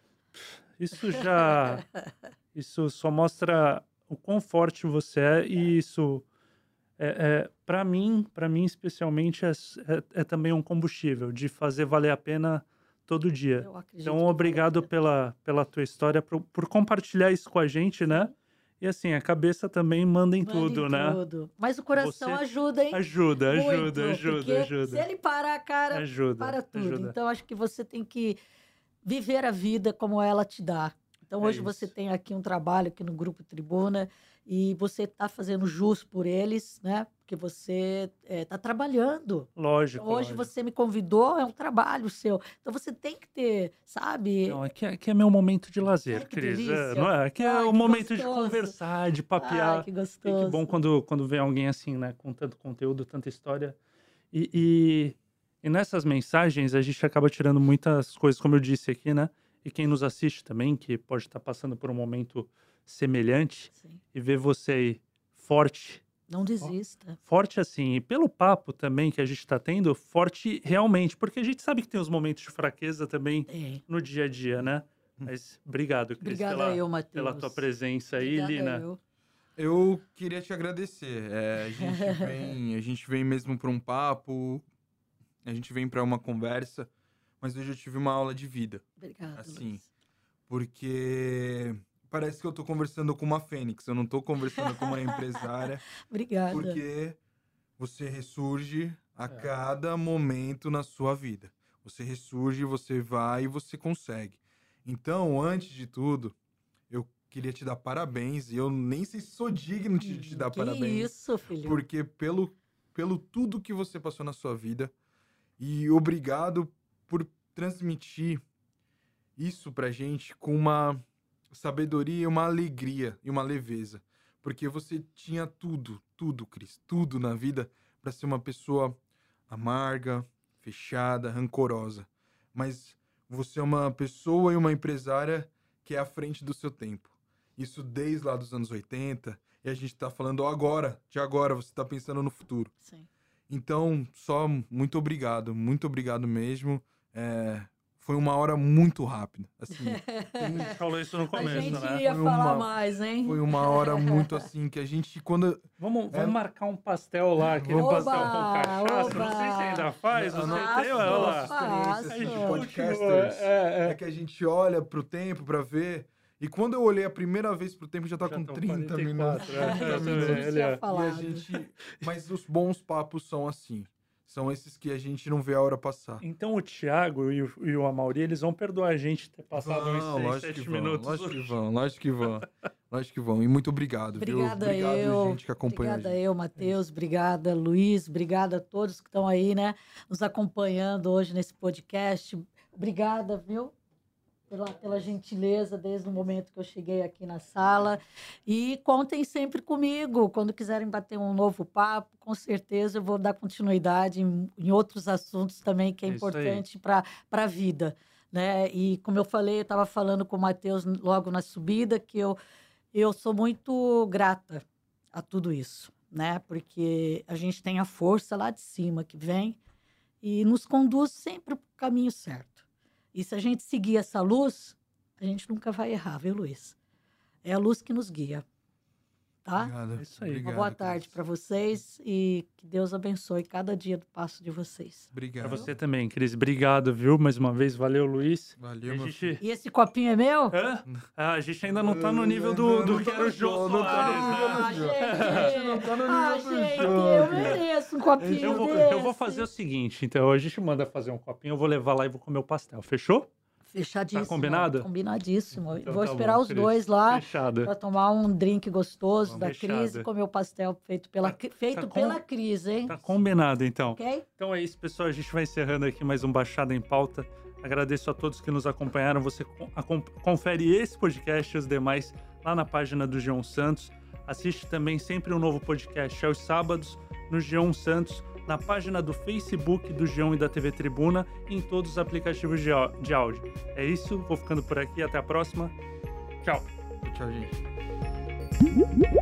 isso só mostra o quão forte você é, e isso... para mim especialmente, é também um combustível de fazer valer a pena todo dia. Então, obrigado pela tua história, por compartilhar isso com a gente, né? E assim, a cabeça também manda em tudo, né? Mas o coração ajuda, hein? Ajuda. Se ele parar a cara, para tudo. Então, acho que você tem que viver a vida como ela te dá. Então, hoje você tem aqui um trabalho aqui no Grupo Tribuna, e você está fazendo jus por eles, né? Porque você está trabalhando. Lógico. Então, hoje você me convidou, é um trabalho seu. Então você tem que ter, sabe? Não, aqui é meu momento de lazer, Cris. Não é? Aqui é o momento de conversar, de papear. Ai, que gostoso. E que bom quando vem alguém assim, né? Com tanto conteúdo, tanta história. E nessas mensagens a gente acaba tirando muitas coisas, como eu disse aqui, né? E quem nos assiste também, que pode estar passando por um momento semelhante, e ver você aí forte. Não desista. Forte assim, e pelo papo também que a gente está tendo, forte realmente, porque a gente sabe que tem os momentos de fraqueza também no dia a dia, né? Mas obrigado, Cris, pela tua presença aí, Lina. Eu queria te agradecer. A gente vem mesmo para um papo, a gente vem para uma conversa, mas hoje eu tive uma aula de vida. Obrigada, assim, Luiz. Porque parece que eu tô conversando com uma fênix, eu não tô conversando com uma empresária. Obrigada. Porque você ressurge a cada momento na sua vida. Você ressurge, você vai e você consegue. Então, antes de tudo, eu queria te dar parabéns, e eu nem sei se sou digno de te dar parabéns. Isso, filho. Porque pelo tudo que você passou na sua vida, e obrigado por transmitir isso pra gente com uma sabedoria, uma alegria e uma leveza. Porque você tinha tudo, Cris, tudo na vida para ser uma pessoa amarga, fechada, rancorosa. Mas você é uma pessoa e uma empresária que é à frente do seu tempo. Isso desde lá dos anos 80, e a gente tá falando agora, você tá pensando no futuro. Sim. Então, só muito obrigado mesmo. foi uma hora muito rápida. Assim, A gente falou isso no começo, A gente né? ia falar mais, hein? Foi uma hora muito assim que a gente, quando... Vamos marcar um pastel lá, aquele Oba, pastel com cachaça. oba. Não sei se ainda faz. Não, Você não, tem, olha lá. faço. A gente de podcasters, continua, é que a gente olha pro tempo pra ver. E quando eu olhei a primeira vez pro tempo, já tá com 30 minutos. Mas os bons papos são assim. São esses que a gente não vê a hora passar. Então o Thiago e o Amaury, eles vão perdoar a gente ter passado uns 6, 7 minutos. Lógico que vão. E muito obrigado, obrigada viu? Obrigado, gente que acompanhou. Obrigada eu, Matheus. Obrigada, Luiz. Obrigada a todos que estão aí, né? Nos acompanhando hoje nesse podcast. Obrigada, viu? Pela gentileza desde o momento que eu cheguei aqui na sala. E contem sempre comigo. Quando quiserem bater um novo papo, com certeza eu vou dar continuidade em outros assuntos também, que é importante para a vida, né? E como eu falei, eu estava falando com o Matheus logo na subida, que eu sou muito grata a tudo isso, né? Porque a gente tem a força lá de cima que vem e nos conduz sempre para o caminho certo. E se a gente seguir essa luz, a gente nunca vai errar, viu, Luiz? É a luz que nos guia, tá? Obrigado. É isso aí. Obrigado, Uma boa tarde para vocês e que Deus abençoe cada dia do passo de vocês. Obrigado. Pra você também, Cris. Obrigado, viu? Mais uma vez. Valeu, Luiz. Valeu, A gente... E esse copinho é meu? Hã? A gente ainda não tá no nível do que era o Jô Soares, né? Não tá no nível do gente, jogo. eu mereço um copinho Eu vou fazer o seguinte, então a gente manda fazer um copinho, eu vou levar lá e vou comer o pastel, fechou? Fechadíssimo. Tá combinado? Combinadíssimo. Então Vou tá esperar bom, os Cris. dois lá Fechado. para tomar um drink gostoso da Fechado. Cris e comer o pastel feito pela Cris, hein? Tá combinado, então. Ok? Então é isso, pessoal. A gente vai encerrando aqui mais um Baixada em Pauta. Agradeço a todos que nos acompanharam. Você confere esse podcast e os demais lá na página do G1 Santos. Assiste também sempre um novo podcast aos sábados no G1 Santos, na página do Facebook do G1 e da TV Tribuna e em todos os aplicativos de áudio. É isso, vou ficando por aqui. Até a próxima. Tchau. Tchau, gente.